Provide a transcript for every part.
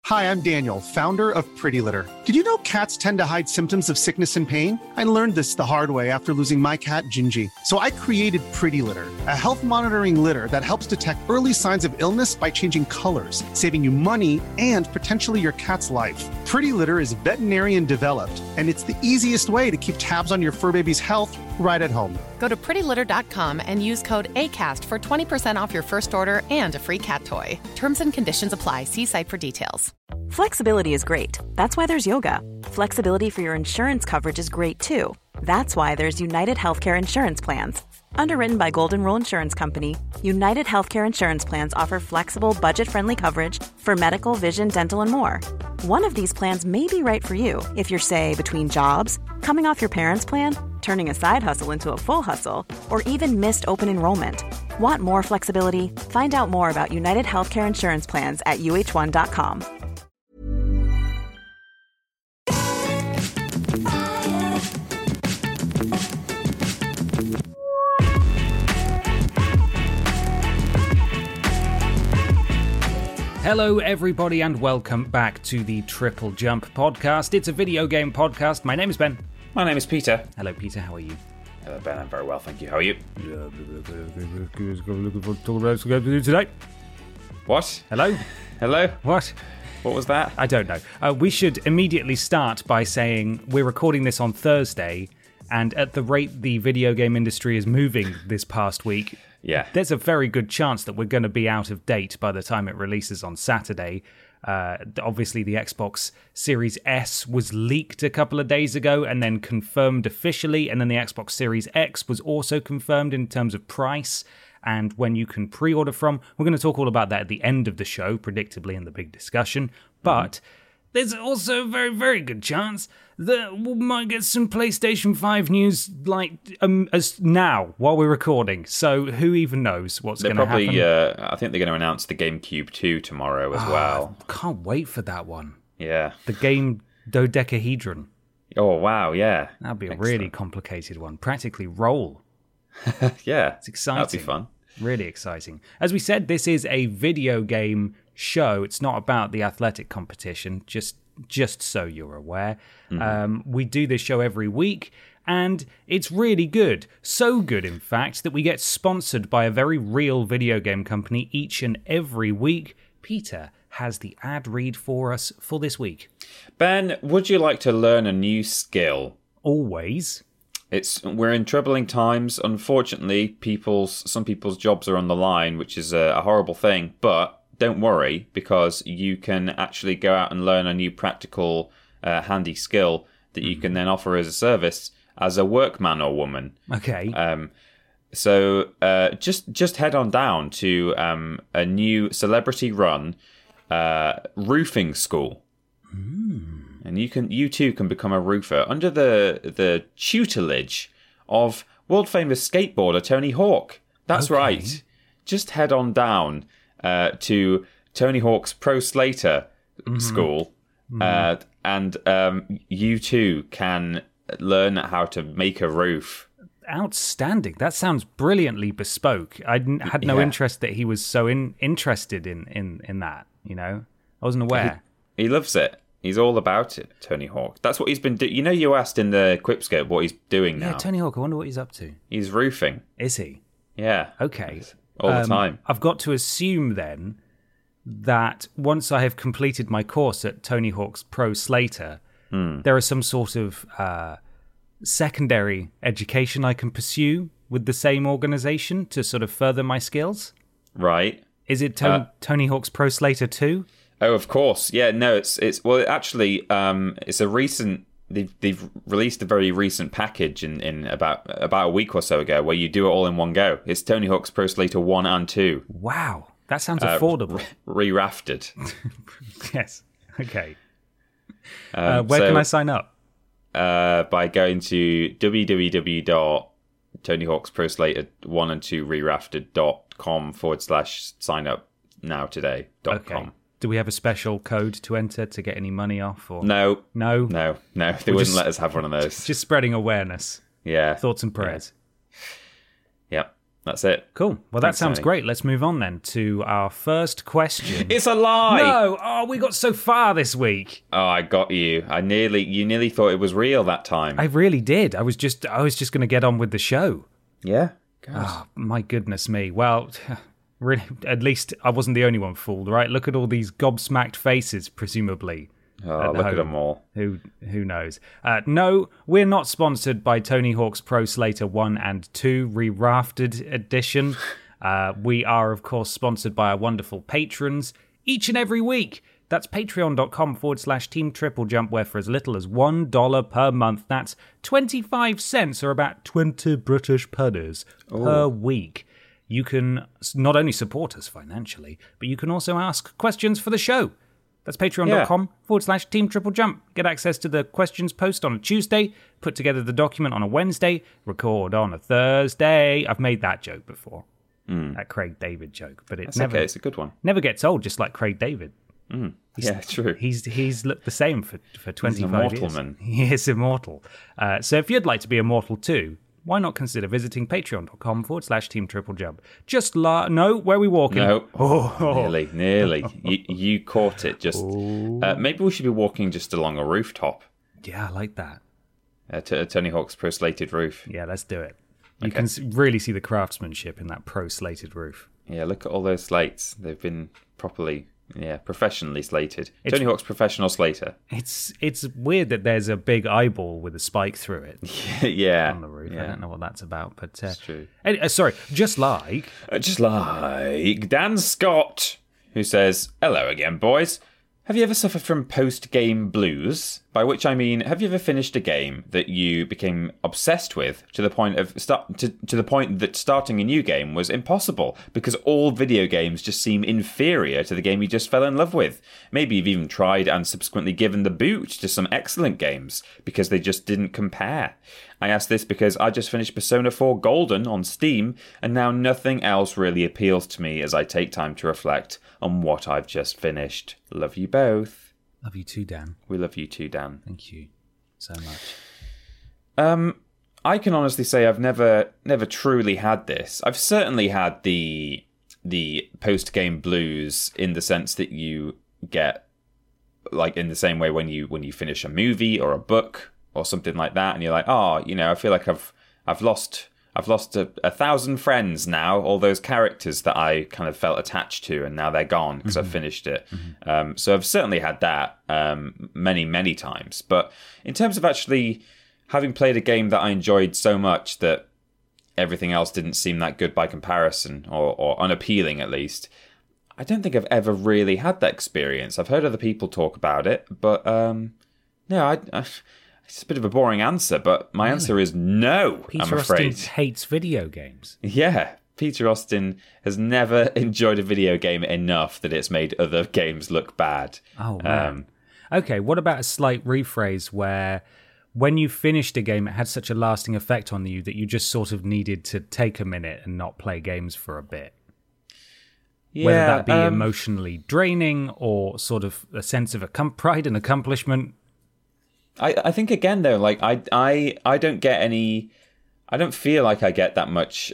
Hi, I'm Daniel, founder of Pretty Litter. Did you know cats tend to hide symptoms of sickness and pain? I learned this the hard way after losing my cat, Gingy. So I created Pretty Litter, a health monitoring litter that helps detect early signs of illness by changing colors, saving you money and potentially your cat's life. Pretty Litter is veterinarian developed, and it's the easiest way to keep tabs on your fur baby's health right at home. Go to prettylitter.com and use code ACAST for 20% off your first order and a free cat toy. Terms and conditions apply. See site for details. Flexibility is great. That's why there's yoga. Flexibility for your insurance coverage is great too. That's why there's United Healthcare Insurance Plans. Underwritten by Golden Rule Insurance Company, United Healthcare Insurance Plans offer flexible, budget-friendly coverage for medical, vision, dental, and more. One of these plans may be right for you if you're, say, between jobs, coming off your parents' plan, turning a side hustle into a full hustle, or even missed open enrollment. Want more flexibility? Find out more about United Healthcare Insurance Plans at uh1.com. Hello everybody and welcome back to the Triple Jump podcast. It's a video game podcast. My name is Ben. My name is Peter. Hello Peter, how are you? Hello Ben, I'm very well, thank you. How are you? Today? What? Hello? Hello? What? What was that? I don't know. We should immediately start by saying we're recording this on Thursday, and at the rate the video game industry is moving this past week, there's a very good chance that we're going to be out of date by the time it releases on Saturday. Obviously, the Xbox Series S was leaked a couple of days ago and then confirmed officially, and then the Xbox Series X was also confirmed in terms of price and when you can pre-order from. We're going to talk all about that at the end of the show, predictably in the big discussion, but there's also a very, very good chance that we might get some PlayStation 5 news as now, while we're recording. So who even knows what's going to happen? I think they're going to announce the GameCube 2 tomorrow as well. Can't wait for that one. Yeah. The game Dodecahedron. Oh, wow, yeah. That'd be a really complicated one. Practically roll. Yeah. It's exciting. That'd be fun. Really exciting. As we said, this is a video game show. It's not about the athletic competition, just so you're aware. We do this show every week, and it's really good. So good, in fact, that we get sponsored by a very real video game company each and every week. Peter has the ad read for us for this week. Ben, would you like to learn a new skill? Always. We're in troubling times. Unfortunately, some people's jobs are on the line, which is a horrible thing, but don't worry, because you can actually go out and learn a new practical, handy skill that you can then offer as a service as a workman or woman. Okay. So just head on down to a new celebrity-run roofing school. And you too can become a roofer under the tutelage of world-famous skateboarder Tony Hawk. That's right. Just head on down to Tony Hawk's Pro Slater school, and you too can learn how to make a roof. Outstanding. That sounds brilliantly bespoke. I had no interest that he was so interested in that, you know? I wasn't aware. He loves it. He's all about it, Tony Hawk. That's what he's been doing. You know, you asked in the Quipscope what he's doing now. Yeah, Tony Hawk, I wonder what he's up to. He's roofing. Is he? Yeah. Okay. All the time. I've got to assume then that once I have completed my course at Tony Hawk's Pro Slater, there is some sort of secondary education I can pursue with the same organization to sort of further my skills. Right. Is it Tony Hawk's Pro Slater 2? Oh, of course. Yeah, no, it's a recent. They've released a very recent package in about a week or so ago where you do it all in one go. It's Tony Hawk's Pro Slater 1 and 2. Wow, that sounds affordable. Re-rafted. Yes. Okay. Where can I sign up? By going to www.tonyhawk'sproslater1and2rerafted.com/sign up now today.com. Okay. Do we have a special code to enter to get any money off? Or No. No? They wouldn't let us have one of those. Just spreading awareness. Yeah. Thoughts and prayers. Yep. That's it. Cool. Well, that sounds great. Let's move on then to our first question. It's a lie! No! Oh, we got so far this week. Oh, I got you. You nearly thought it was real that time. I really did. I was just going to get on with the show. Yeah? Oh, my goodness me. Well, really, at least I wasn't the only one fooled, right? Look at all these gobsmacked faces, presumably. Oh, look at them all. Who knows? No, we're not sponsored by Tony Hawk's Pro Slater 1 and 2 Re-Rafted Edition. We are, of course, sponsored by our wonderful patrons each and every week. That's patreon.com/Team Triple Jump, where for as little as $1 per month, that's 25 cents or about 20 British pennies per week. You can not only support us financially, but you can also ask questions for the show. That's patreon.com/Team Triple Jump. Get access to the questions post on a Tuesday, put together the document on a Wednesday, record on a Thursday. I've made that joke before. That Craig David joke. But it's a good one. Never gets old, just like Craig David. Yeah, true. He's looked the same for 25 immortal, years. Man. He is immortal. So if you'd like to be immortal too, why not consider visiting patreon.com/Team Triple Jump? No, where are we walking? No. Nearly. You caught it. Just maybe we should be walking just along a rooftop. Yeah, I like that. Tony Hawk's Pro Slated roof. Yeah, let's do it. You can really see the craftsmanship in that Pro Slated roof. Yeah, look at all those slates. They've been professionally slated. Tony Hawk's Professional Slater. It's weird that there's a big eyeball with a spike through it. Yeah. On the roof. Yeah. I don't know what that's about, but it's true. Sorry, just like Dan Scott, who says, "Hello again, boys. Have you ever suffered from post-game blues? By which I mean, have you ever finished a game that you became obsessed with to the point that starting a new game was impossible because all video games just seem inferior to the game you just fell in love with? Maybe you've even tried and subsequently given the boot to some excellent games because they just didn't compare. I ask this because I just finished Persona 4 Golden on Steam, and now nothing else really appeals to me as I take time to reflect on what I've just finished. Love you both." Love you too, Dan. We love you too, Dan. Thank you so much. I can honestly say I've never truly had this. I've certainly had the post-game blues in the sense that you get, like, in the same way when you finish a movie or a book or something like that, and you're like, oh, I feel like I've lost 1,000 friends now, all those characters that I kind of felt attached to, and now they're gone because I've finished it. So I've certainly had that many, many times. But in terms of actually having played a game that I enjoyed so much that everything else didn't seem that good by comparison, or unappealing at least, I don't think I've ever really had that experience. I've heard other people talk about it, but no, it's a bit of a boring answer, but my answer is no, I'm afraid. Peter Austin hates video games. Yeah, Peter Austin has never enjoyed a video game enough that it's made other games look bad. Oh, man. Okay, what about a slight rephrase where when you finished a game, it had such a lasting effect on you that you just sort of needed to take a minute and not play games for a bit? Yeah, whether that be emotionally draining or sort of a sense of pride and accomplishment. I think again though, like I don't get any, I don't feel like I get that much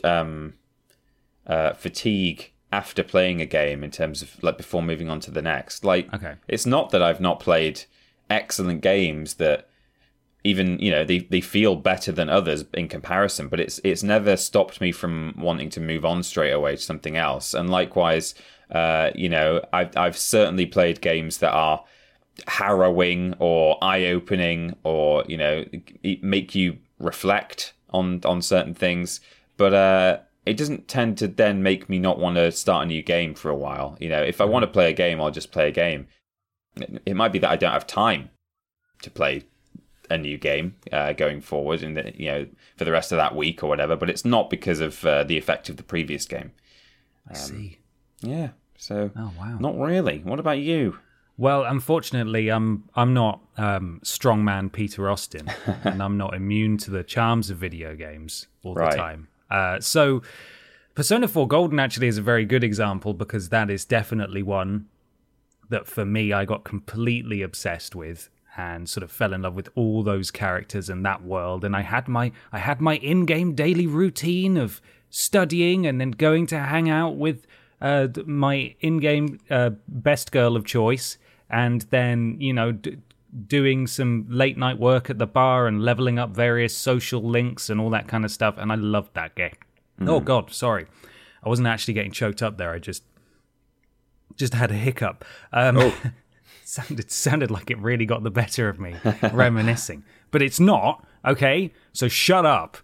fatigue after playing a game in terms of like before moving on to the next. Like, It's not that I've not played excellent games that even, they feel better than others in comparison, but it's never stopped me from wanting to move on straight away to something else. And likewise, I've certainly played games that are harrowing or eye-opening or make you reflect on certain things, but it doesn't tend to then make me not want to start a new game for a while. If I want to play a game, I'll just play a game. It might be that I don't have time to play a new game going forward in for the rest of that week or whatever, but it's not because of the effect of the previous game. I see. Yeah, so wow. Not really. What about you? Well, unfortunately, I'm not strongman Peter Austin, and I'm not immune to the charms of video games all the time. So Persona 4 Golden actually is a very good example because that is definitely one that for me I got completely obsessed with and sort of fell in love with all those characters and that world. And I had my in-game daily routine of studying and then going to hang out with my in-game best girl of choice, and then, doing some late night work at the bar and leveling up various social links and all that kind of stuff. And I loved that game. Oh God, sorry. I wasn't actually getting choked up there. I just had a hiccup. Sounded like it really got the better of me, reminiscing. But it's not, okay? So shut up.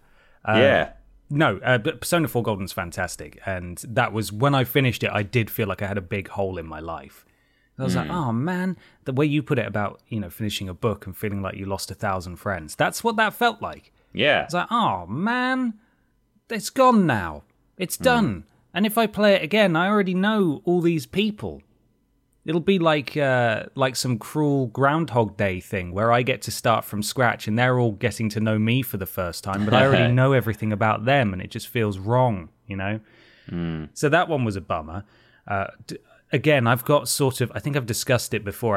But Persona 4 Golden's fantastic. And that was, when I finished it, I did feel like I had a big hole in my life. I was like, oh man, the way you put it about, finishing a book and feeling like you lost 1,000 friends. That's what that felt like. Yeah. It's like, oh man, it's gone now. It's done. And if I play it again, I already know all these people. It'll be like some cruel Groundhog Day thing where I get to start from scratch and they're all getting to know me for the first time, but I already know everything about them and it just feels wrong, So that one was a bummer. Again, I've got sort of, I think I've discussed it before.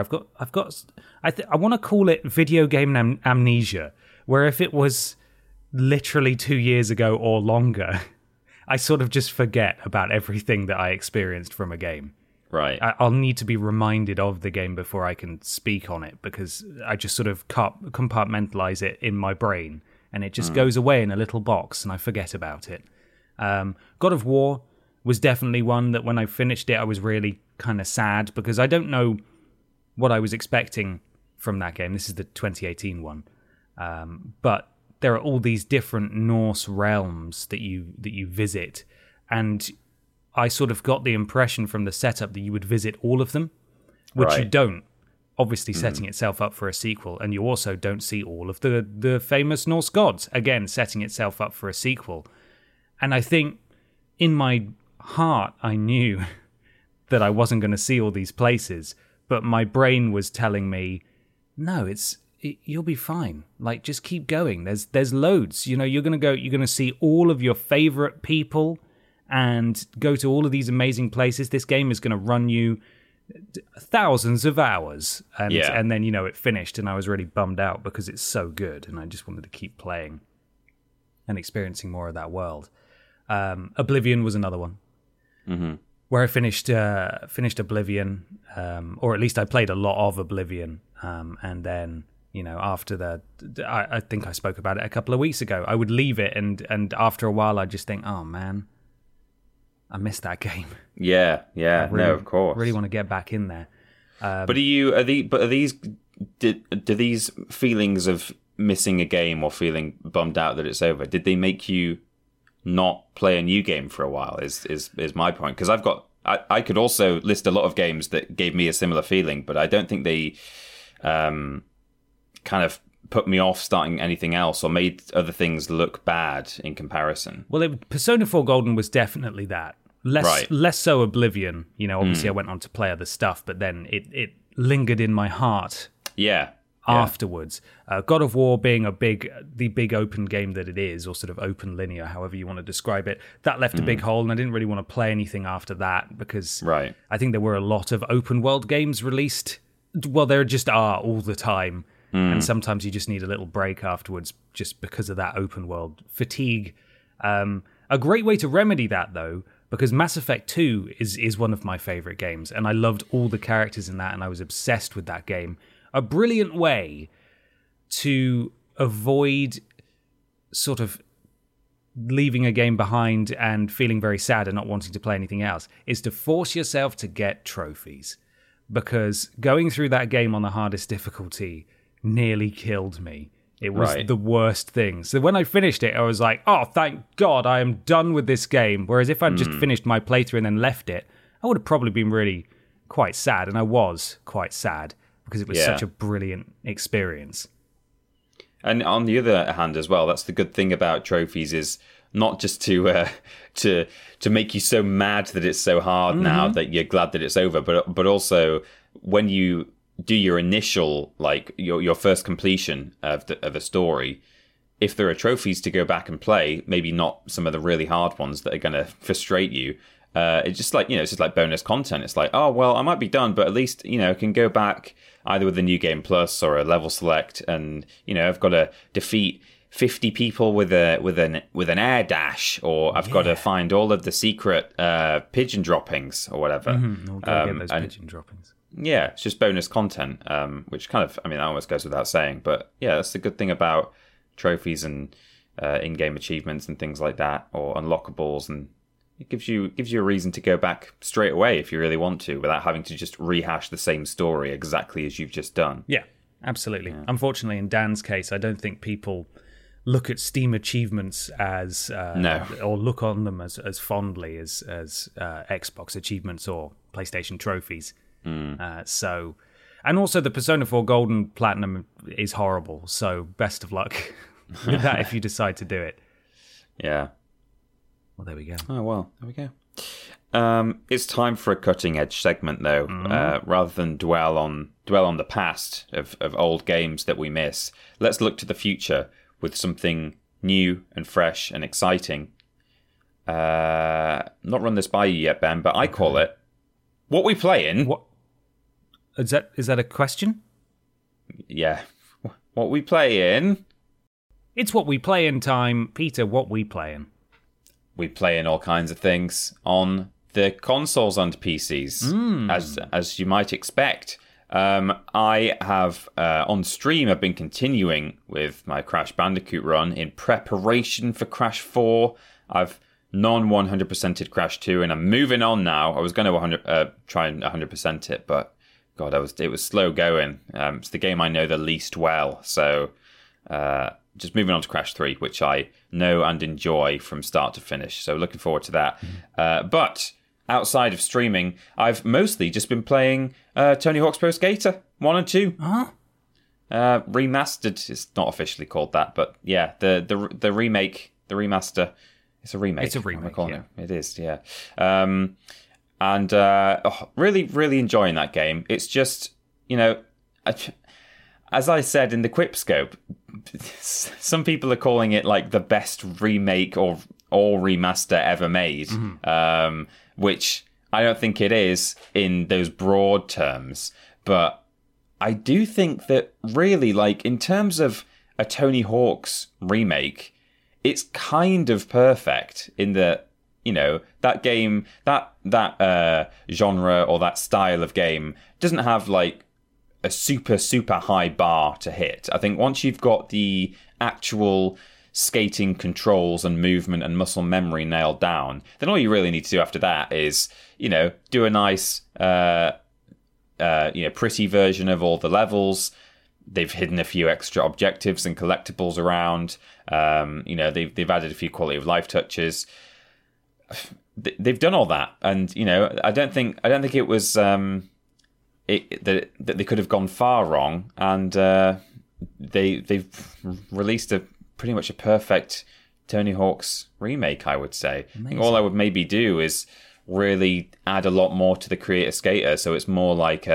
I want to call it video game amnesia, where if it was literally 2 years ago or longer, I sort of just forget about everything that I experienced from a game. Right. I'll need to be reminded of the game before I can speak on it, because I just sort of compartmentalize it in my brain and it just goes away in a little box and I forget about it. God of War was definitely one that when I finished it, I was really kind of sad because I don't know what I was expecting from that game. This is the 2018 one. But there are all these different Norse realms that you visit, and I sort of got the impression from the setup that you would visit all of them, which you don't, obviously setting itself up for a sequel, and you also don't see all of the famous Norse gods, again, setting itself up for a sequel. And I think in my heart, I knew that I wasn't going to see all these places, but my brain was telling me, no, you'll be fine. Like, just keep going. There's loads. You're going to see all of your favorite people and go to all of these amazing places. This game is going to run you thousands of hours. And then, it finished and I was really bummed out because it's so good and I just wanted to keep playing and experiencing more of that world. Oblivion was another one. Mm-hmm. Where I finished Oblivion, or at least I played a lot of Oblivion, and then after I think I spoke about it a couple of weeks ago. I would leave it, and after a while, I'd just think, oh man, I missed that game. Yeah, no, of course. Really want to get back in there. But do these feelings of missing a game or feeling bummed out that it's over, did they make you not play a new game for a while? Is my point, because I could also list a lot of games that gave me a similar feeling, but I don't think they kind of put me off starting anything else or made other things look bad in comparison. Well, Persona 4 Golden was definitely that. Less so Oblivion. Obviously I went on to play other stuff, but then it lingered in my heart. Yeah. Afterwards, God of War being the big open game that it is, or sort of open linear, however you want to describe it, that left a big hole, and I didn't really want to play anything after that because I think there were a lot of open world games released. Well, there just are all the time, and sometimes you just need a little break afterwards just because of that open world fatigue. A great way to remedy that, though, because Mass Effect 2 is one of my favorite games, and I loved all the characters in that, and I was obsessed with that game. A brilliant way to avoid sort of leaving a game behind and feeling very sad and not wanting to play anything else is to force yourself to get trophies. Because going through that game on the hardest difficulty nearly killed me. It was the worst thing. So when I finished it, I was like, oh, thank God I am done with this game. Whereas if I'd just finished my playthrough and then left it, I would have probably been really quite sad. And I was quite sad, because it was such a brilliant experience. And on the other hand as well, that's the good thing about trophies, is not just to make you so mad that it's so hard now that you're glad that it's over, but also when you do your initial, like your first completion of a story, if there are trophies to go back and play, maybe not some of the really hard ones that are going to frustrate you, it's just like, it's just like bonus content. It's like, oh, well, I might be done, but at least, I can go back either with a new game plus or a level select, and, I've got to defeat 50 people with an air dash, or I've got to find all of the secret pigeon droppings or whatever. We'll go get those pigeon droppings. Yeah, it's just bonus content, which kind of, I mean, that almost goes without saying. But yeah, that's the good thing about trophies and in-game achievements and things like that, or unlockables, and it gives you a reason to go back straight away if you really want to, without having to just rehash the same story exactly as you've just done. Yeah, absolutely. Yeah. Unfortunately, in Dan's case, I don't think people look at Steam achievements as or look on them as fondly as Xbox achievements or PlayStation trophies. So, and also the Persona 4 Gold and Platinum is horrible. So best of luck with that if you decide to do it. Yeah. Well, there we go. Oh well, there we go. It's time for a cutting edge segment, though. Rather than dwell on the past of old games that we miss, let's look to the future with something new and fresh and exciting. Not run this by you yet, Ben, but I call it What We Playing. What is that a question? Yeah. What we playing? It's What We Play in time, Peter. What we playing? We play in all kinds of things on the consoles and PCs, as you might expect. I have, on stream, I've been continuing with my Crash Bandicoot run in preparation for Crash 4. I've non-100%ed Crash 2, and I'm moving on now. I was going to try and 100% it, but God, it was slow going. It's the game I know the least well, so just moving on to Crash 3, which I know and enjoy from start to finish. So looking forward to that. But outside of streaming, I've mostly just been playing Tony Hawk's Pro Skater 1 and 2. Remastered. It's not officially called that, but yeah, the remake, the remaster. It's a remake. It's a remake, yeah. It is, yeah. Really, really enjoying that game. It's just, as I said in the Quipscope, some people are calling it like the best remake or remaster ever made, which I don't think it is in those broad terms. But I do think that really, like, in terms of a Tony Hawk's remake, it's kind of perfect in that, that game, that genre or that style of game doesn't have like a super, super high bar to hit. I think once you've got the actual skating controls and movement and muscle memory nailed down, then all you really need to do after that is, do a nice, pretty version of all the levels. They've hidden a few extra objectives and collectibles around. They've added a few quality of life touches. They've done all that, and I don't think it was that they could have gone far wrong, and they've released pretty much a perfect Tony Hawk's remake, I would say. Amazing. I think all I would maybe do is really add a lot more to the Creator Skater, so it's more like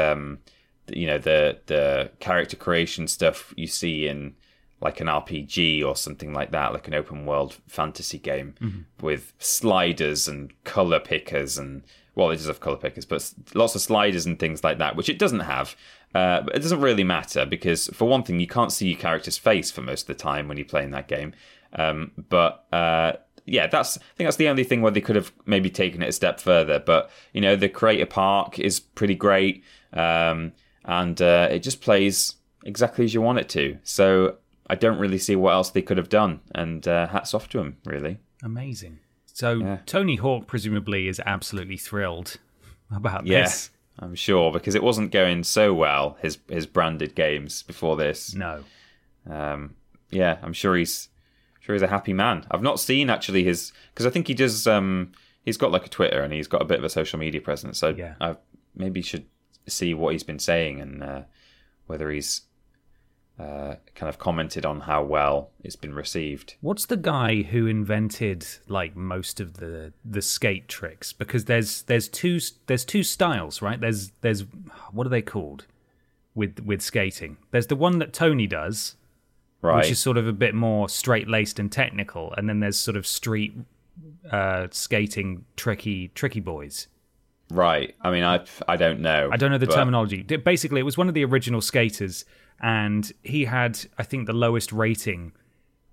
the character creation stuff you see in like an RPG or something like that, like an open world fantasy game with sliders and color pickers and, well, it does have color pickers, but lots of sliders and things like that, which it doesn't have. But it doesn't really matter because, for one thing, you can't see your character's face for most of the time when you're playing that game. I think that's the only thing where they could have maybe taken it a step further. But, the Creator Park is pretty great, and it just plays exactly as you want it to. So I don't really see what else they could have done, and hats off to them, really. Amazing. So Tony Hawk presumably is absolutely thrilled about this. Yeah, I'm sure, because it wasn't going so well, his branded games before this. No. I'm sure he's a happy man. I've not seen actually his, because I think he does. He's got like a Twitter and he's got a bit of a social media presence. So I maybe should see what he's been saying and whether he's kind of commented on how well it's been received. What's the guy who invented like most of the skate tricks? Because there's two styles, right? There's what are they called with skating? There's the one that Tony does, right, which is sort of a bit more straight-laced and technical, and then there's sort of street skating tricky boys. Right. I mean, I don't know. I don't know the terminology. Basically, it was one of the original skaters, and he had, I think, the lowest rating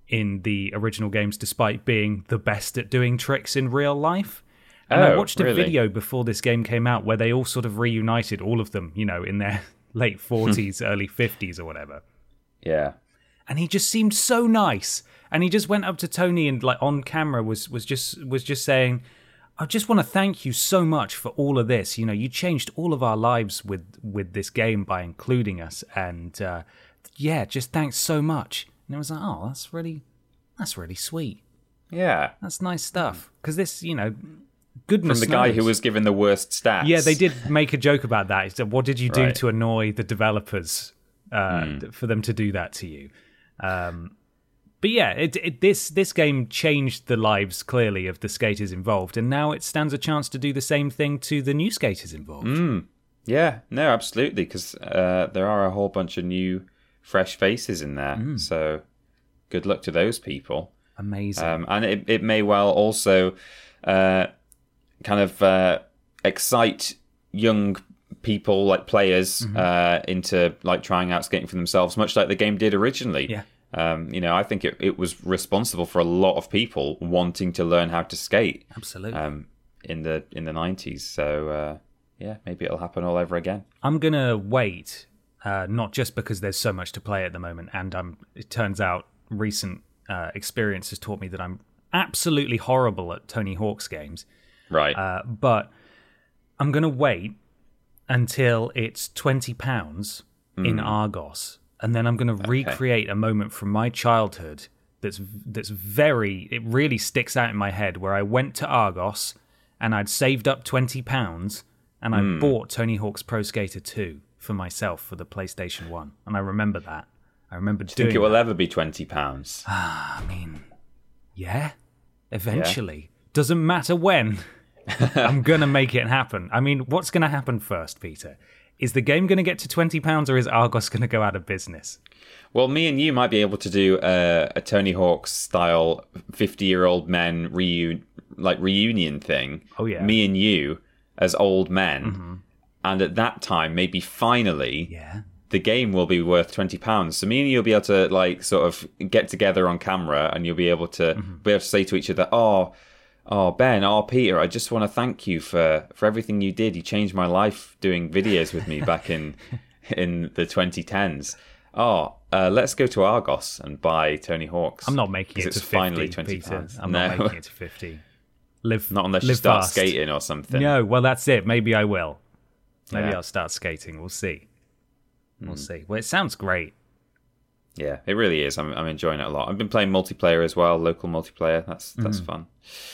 in the original games, despite being the best at doing tricks in real life. And I watched a video before this game came out where they all sort of reunited, all of them, in their late 40s, early 50s or whatever. Yeah. And he just seemed so nice. And he just went up to Tony and on camera was just saying, I just want to thank you so much for all of this. You changed all of our lives with this game by including us. And just thanks so much. And it was like, oh, that's really sweet. Yeah. That's nice stuff. Because this, goodness from the guy knows. who was given the worst stats. Yeah, they did make a joke about that. He said, what did you do to annoy the developers for them to do that to you? But yeah, this game changed the lives, clearly, of the skaters involved, and now it stands a chance to do the same thing to the new skaters involved. Yeah, no, absolutely, because there are a whole bunch of new, fresh faces in there, so good luck to those people. Amazing. And it may well also excite young people, like players, into trying out skating for themselves, much like the game did originally. Yeah. I think it was responsible for a lot of people wanting to learn how to skate. Absolutely. In the 90s. So maybe it'll happen all over again. I'm gonna wait, not just because there's so much to play at the moment, and it turns out recent experience has taught me that I'm absolutely horrible at Tony Hawk's games. Right. But I'm gonna wait until it's £20 in Argos. And then I'm going to recreate a moment from my childhood that's it really sticks out in my head, where I went to Argos and I'd saved up £20 and I bought Tony Hawk's Pro Skater 2 for myself for the PlayStation 1. And I remember that. I remember doing that. Do you think it will ever be £20? I mean, yeah, eventually. Yeah. Doesn't matter when. I'm going to make it happen. I mean, what's going to happen first, Peter? Is the game going to get to £20 or is Argos going to go out of business? Well, me and you might be able to do a Tony Hawk's style 50-year-old men reunion thing. Oh, yeah. Me and you as old men. And at that time, maybe finally, the game will be worth £20. So me and you will be able to sort of get together on camera, and you'll be able to say to each other, Oh, Ben, Peter, I just want to thank you for everything you did. You changed my life doing videos with me back in the 2010s. Let's go to Argos and buy Tony Hawk's. I'm not making it to 50, finally £20. Peter. I'm not making it to 50. Not unless you start skating or something. No, well, that's it. Maybe I will. Maybe I'll start skating. We'll see. We'll see. Well, it sounds great. Yeah, it really is. I'm enjoying it a lot. I've been playing multiplayer as well, local multiplayer. That's fun.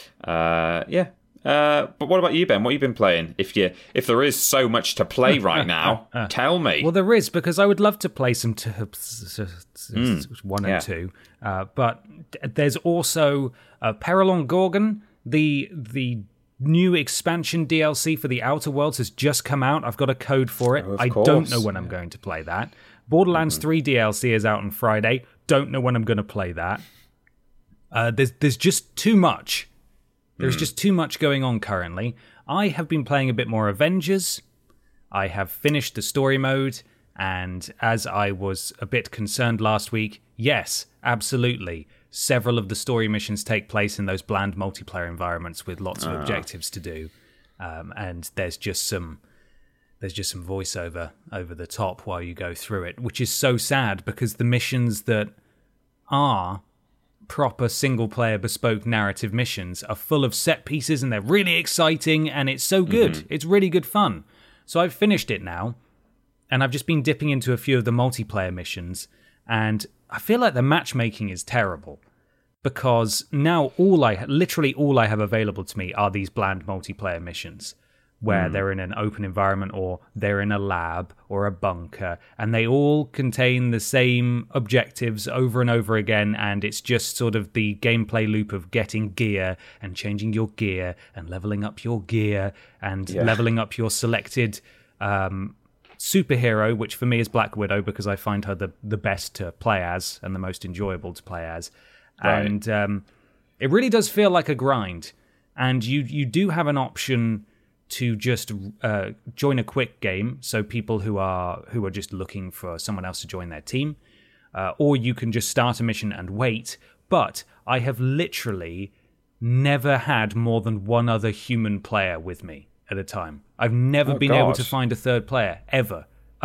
But what about you, Ben? What have you been playing? If there is so much to play right now, tell me. Well, there is, because I would love to play some 1 and 2. But there's also Peril on Gorgon, the new expansion DLC for the Outer Worlds has just come out. I've got a code for it. I don't know when I'm going to play that. Borderlands 3 DLC is out on Friday. Don't know when I'm going to play that. There's just too much. There's just too much going on currently. I have been playing a bit more Avengers. I have finished the story mode, and as I was a bit concerned last week, yes, absolutely, several of the story missions take place in those bland multiplayer environments with lots of objectives to do, and there's just some voiceover over the top while you go through it, which is so sad, because the missions that are proper single-player bespoke narrative missions are full of set pieces, and they're really exciting, and it's so good. It's really good fun. So I've finished it now, and I've just been dipping into a few of the multiplayer missions, and I feel like the matchmaking is terrible, because now literally all I have available to me are these bland multiplayer missions, where they're in an open environment, or they're in a lab or a bunker, and they all contain the same objectives over and over again, and it's just sort of the gameplay loop of getting gear and changing your gear and leveling up your gear and leveling up your selected superhero, which for me is Black Widow, because I find her the best to play as and the most enjoyable to play as. Right. And it really does feel like a grind, and you do have an option to just join a quick game, so people who are just looking for someone else to join their team, or you can just start a mission and wait. But I have literally never had more than one other human player with me at a time. I've never been able to find a third player, ever.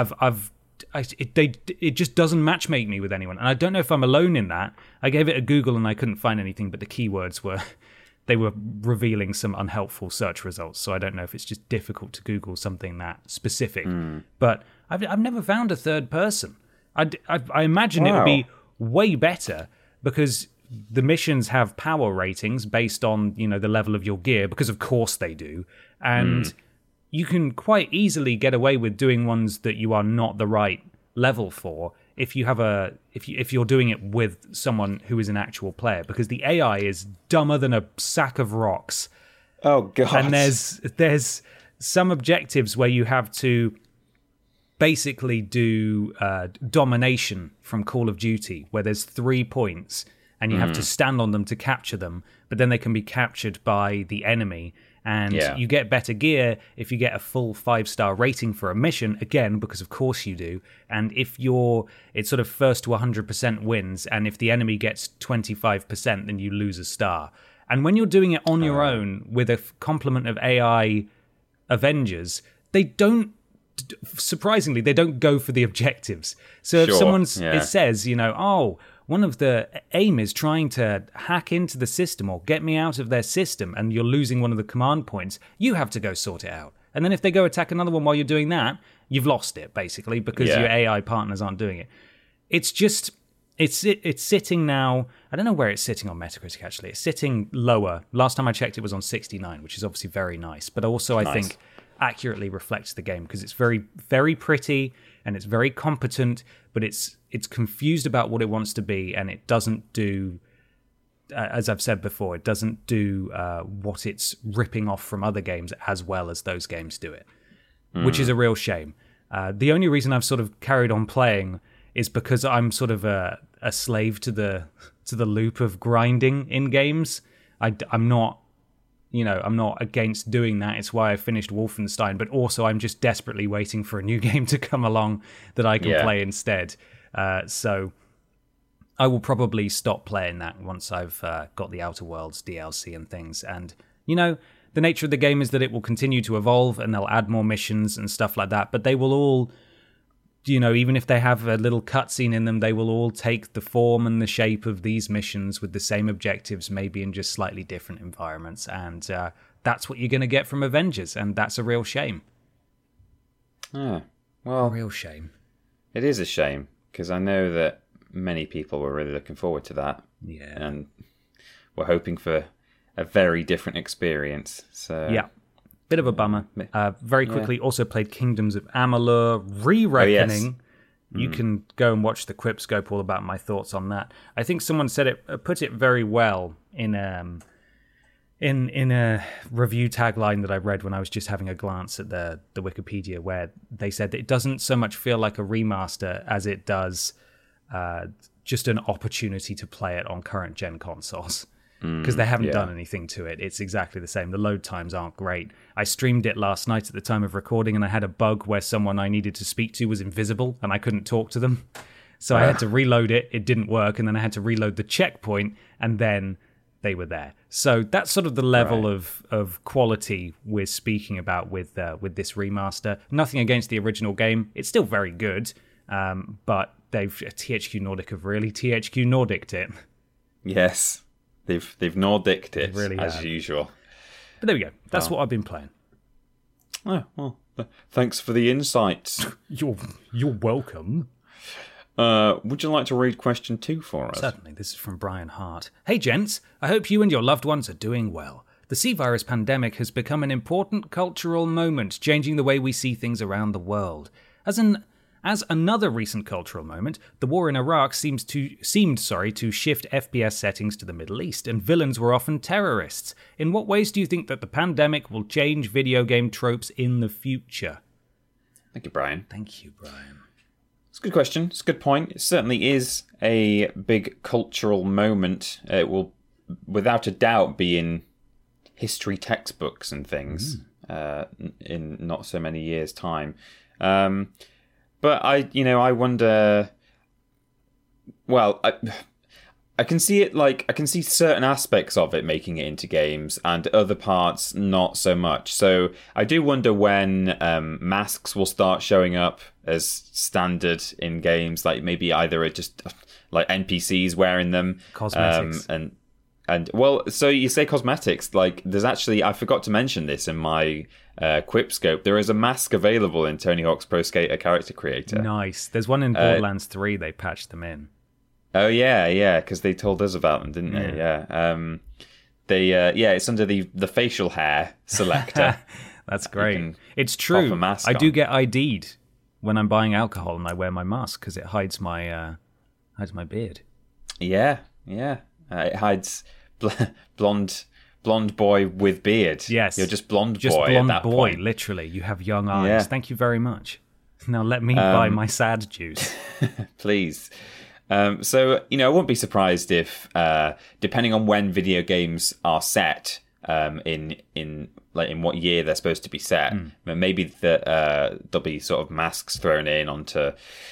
It just doesn't matchmake me with anyone. And I don't know if I'm alone in that. I gave it a Google and I couldn't find anything, but the keywords were... they were revealing some unhelpful search results, so I don't know if it's just difficult to Google something that specific. But I've never found a third person. I imagine it would be way better because the missions have power ratings based on, you know, the level of your gear, because of course they do, and you can quite easily get away with doing ones that you are not the right level for if you have if you're doing it with someone who is an actual player, because the AI is dumber than a sack of rocks. Oh god. And there's some objectives where you have to basically do domination from Call of Duty, where there's 3 points and you have to stand on them to capture them, but then they can be captured by the enemy. And you get better gear if you get a full 5-star rating for a mission, again, because of course you do. And if it's sort of first to 100% wins, and if the enemy gets 25%, then you lose a star. And when you're doing it on your own with a complement of AI Avengers, surprisingly, they don't go for the objectives. So if it says, you know, oh, one of the aim is trying to hack into the system or get me out of their system, and you're losing one of the command points, you have to go sort it out. And then if they go attack another one while you're doing that, you've lost it, basically, because your AI partners aren't doing it. It's just, it's sitting now, I don't know where it's sitting on Metacritic, actually. It's sitting lower. Last time I checked, it was on 69, which is obviously very nice. But also, I think, accurately reflects the game, because it's very, very pretty, and it's very competent, but it's confused about what it wants to be, and it doesn't do, as I've said before, it doesn't do what it's ripping off from other games as well as those games do it, which is a real shame. The only reason I've sort of carried on playing is because I'm sort of a slave to the loop of grinding in games. I'm not against doing that. It's why I finished Wolfenstein, but also I'm just desperately waiting for a new game to come along that I can play instead. So I will probably stop playing that once I've got the Outer Worlds DLC and things. And, you know, the nature of the game is that it will continue to evolve and they'll add more missions and stuff like that, but they will all, you know, even if they have a little cutscene in them, they will all take the form and the shape of these missions with the same objectives, maybe in just slightly different environments. And that's what you're going to get from Avengers, and that's a real shame. Yeah, well, a real shame. It is a shame, because I know that many people were really looking forward to that. Yeah. And we're hoping for a very different experience. So yeah. Bit of a bummer. Very quickly, also played Kingdoms of Amalur: Re-Reckoning. You can go and watch the Quipscope all about my thoughts on that. I think someone put it very well in a review tagline that I read when I was just having a glance at the Wikipedia, where they said that it doesn't so much feel like a remaster as it does just an opportunity to play it on current gen consoles. Because they haven't done anything to it. It's exactly the same. The load times aren't great. I streamed it last night at the time of recording, and I had a bug where someone I needed to speak to was invisible, and I couldn't talk to them. So I had to reload it. It didn't work, and then I had to reload the checkpoint, and then they were there. So that's sort of the level of quality we're speaking about with this remaster. Nothing against the original game. It's still very good, but THQ Nordic have really THQ Nordic'd it. Yes. They've Nordicked it, really as usual. But there we go. That's what I've been playing. Oh, well, thanks for the insights. You're welcome. Would you like to read question 2 for us? Certainly. This is from Brian Hart. Hey, gents. I hope you and your loved ones are doing well. The C-virus pandemic has become an important cultural moment, changing the way we see things around the world. As another recent cultural moment, the war in Iraq seemed to shift FPS settings to the Middle East, and villains were often terrorists. In what ways do you think that the pandemic will change video game tropes in the future? Thank you, Brian. Thank you, Brian. It's a good question. It's a good point. It certainly is a big cultural moment. It will, without a doubt, be in history textbooks and things in not so many years' time. But I wonder. Well, I can see it, like, I can see certain aspects of it making it into games and other parts not so much. So I do wonder when masks will start showing up as standard in games, like maybe either just like NPCs wearing them. Cosmetics. And well, so you say cosmetics, like there's actually, I forgot to mention this in my Quipscope, there is a mask available in Tony Hawk's Pro Skater Character Creator. Nice. There's one in Borderlands 3, they patched them in. Oh yeah, because they told us about them, didn't they? Yeah. It's under the facial hair selector. That's great. It's true. I do get ID'd when I'm buying alcohol and I wear my mask because it hides my beard. Yeah. It hides blonde boy with beard. Yes, you're just blonde just boy. Blonde at that boy. point. Literally, you have young eyes. Yeah. Thank you very much. Now let me buy my sad juice, please. So, I wouldn't be surprised if, depending on when video games are set, in what year they're supposed to be set, maybe that there'll be sort of masks thrown in onto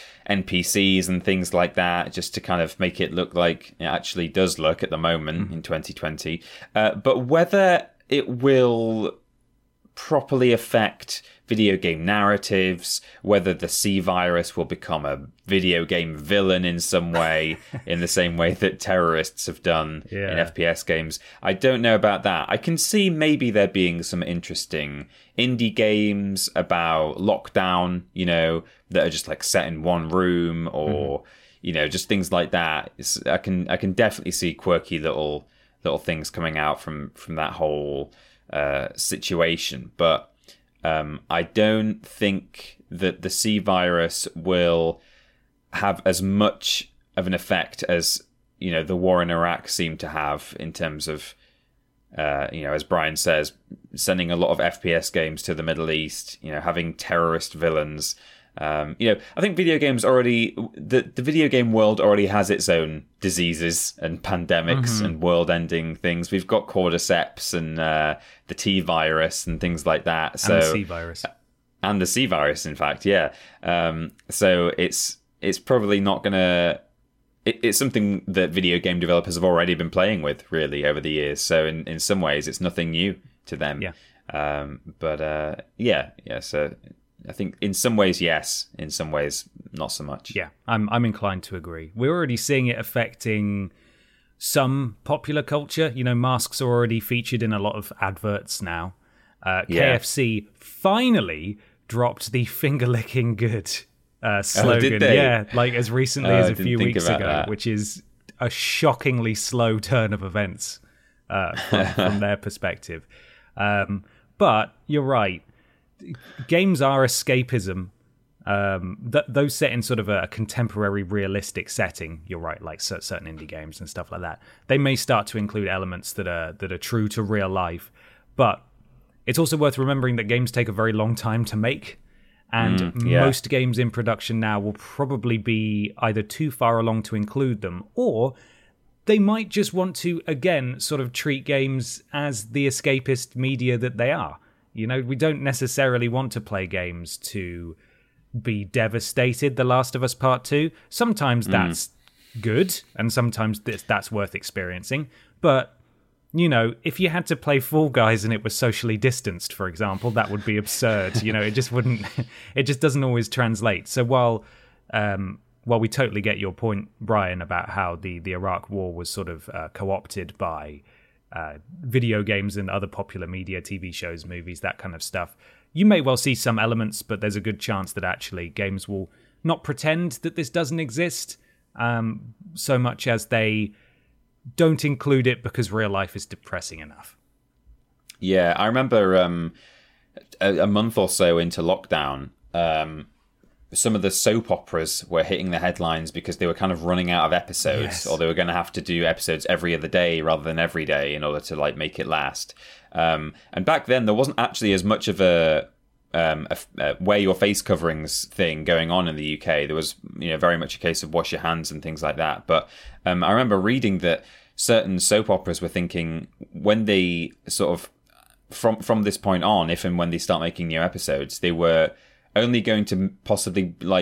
NPCs and things like that, just to kind of make it look like it actually does look at the moment in 2020. But whether it will properly affect video game narratives, whether the C virus will become a video game villain in some way, in the same way that terrorists have done in FPS games, I don't know about that. I can see maybe there being some interesting indie games about lockdown, that are just like set in one room, or just things like that. I can definitely see quirky little things coming out from that whole situation, but I don't think that the C virus will have as much of an effect as the war in Iraq seemed to have, in terms of as Brian says, sending a lot of FPS games to the Middle East, having terrorist villains. I think video games already, the video game world already has its own diseases and pandemics and world-ending things. We've got cordyceps and the T virus and things like that. So, and the C virus. And the C virus, in fact, yeah. So it's probably not going to... It's something that video game developers have already been playing with, really, over the years. So in some ways, it's nothing new to them. Yeah. So I think in some ways, yes. In some ways, not so much. Yeah, I'm inclined to agree. We're already seeing it affecting some popular culture. Masks are already featured in a lot of adverts now. KFC finally dropped the finger-licking good slogan. Did they? Yeah, like as recently as a few weeks ago, that. which is a shockingly slow turn of events from their perspective. But you're right. Games are escapism. Those set in sort of a contemporary, realistic setting. You're right, like certain indie games and stuff like that. They may start to include elements that are true to real life, but it's also worth remembering that games take a very long time to make, and most games in production now will probably be either too far along to include them, or they might just want to again sort of treat games as the escapist media that they are. We don't necessarily want to play games to be devastated. The Last of Us Part 2. Sometimes that's good, and sometimes that's worth experiencing. But, if you had to play Fall Guys and it was socially distanced, for example, that would be absurd. It just wouldn't. It just doesn't always translate. So while we totally get your point, Brian, about how the Iraq War was sort of co-opted by video games and other popular media, TV shows, movies, that kind of stuff. You may well see some elements, but there's a good chance that actually games will not pretend that this doesn't exist so much as they don't include it because real life is depressing enough. Yeah, I remember a month or so into lockdown, some of the soap operas were hitting the headlines because they were kind of running out of episodes, or they were going to have to do episodes every other day rather than every day in order to make it last. And back then there wasn't actually as much of a wear your face coverings thing going on in the UK. There was very much a case of wash your hands and things like that. But I remember reading that certain soap operas were thinking, when they sort of from this point on, if and when they start making new episodes, they were only going to possibly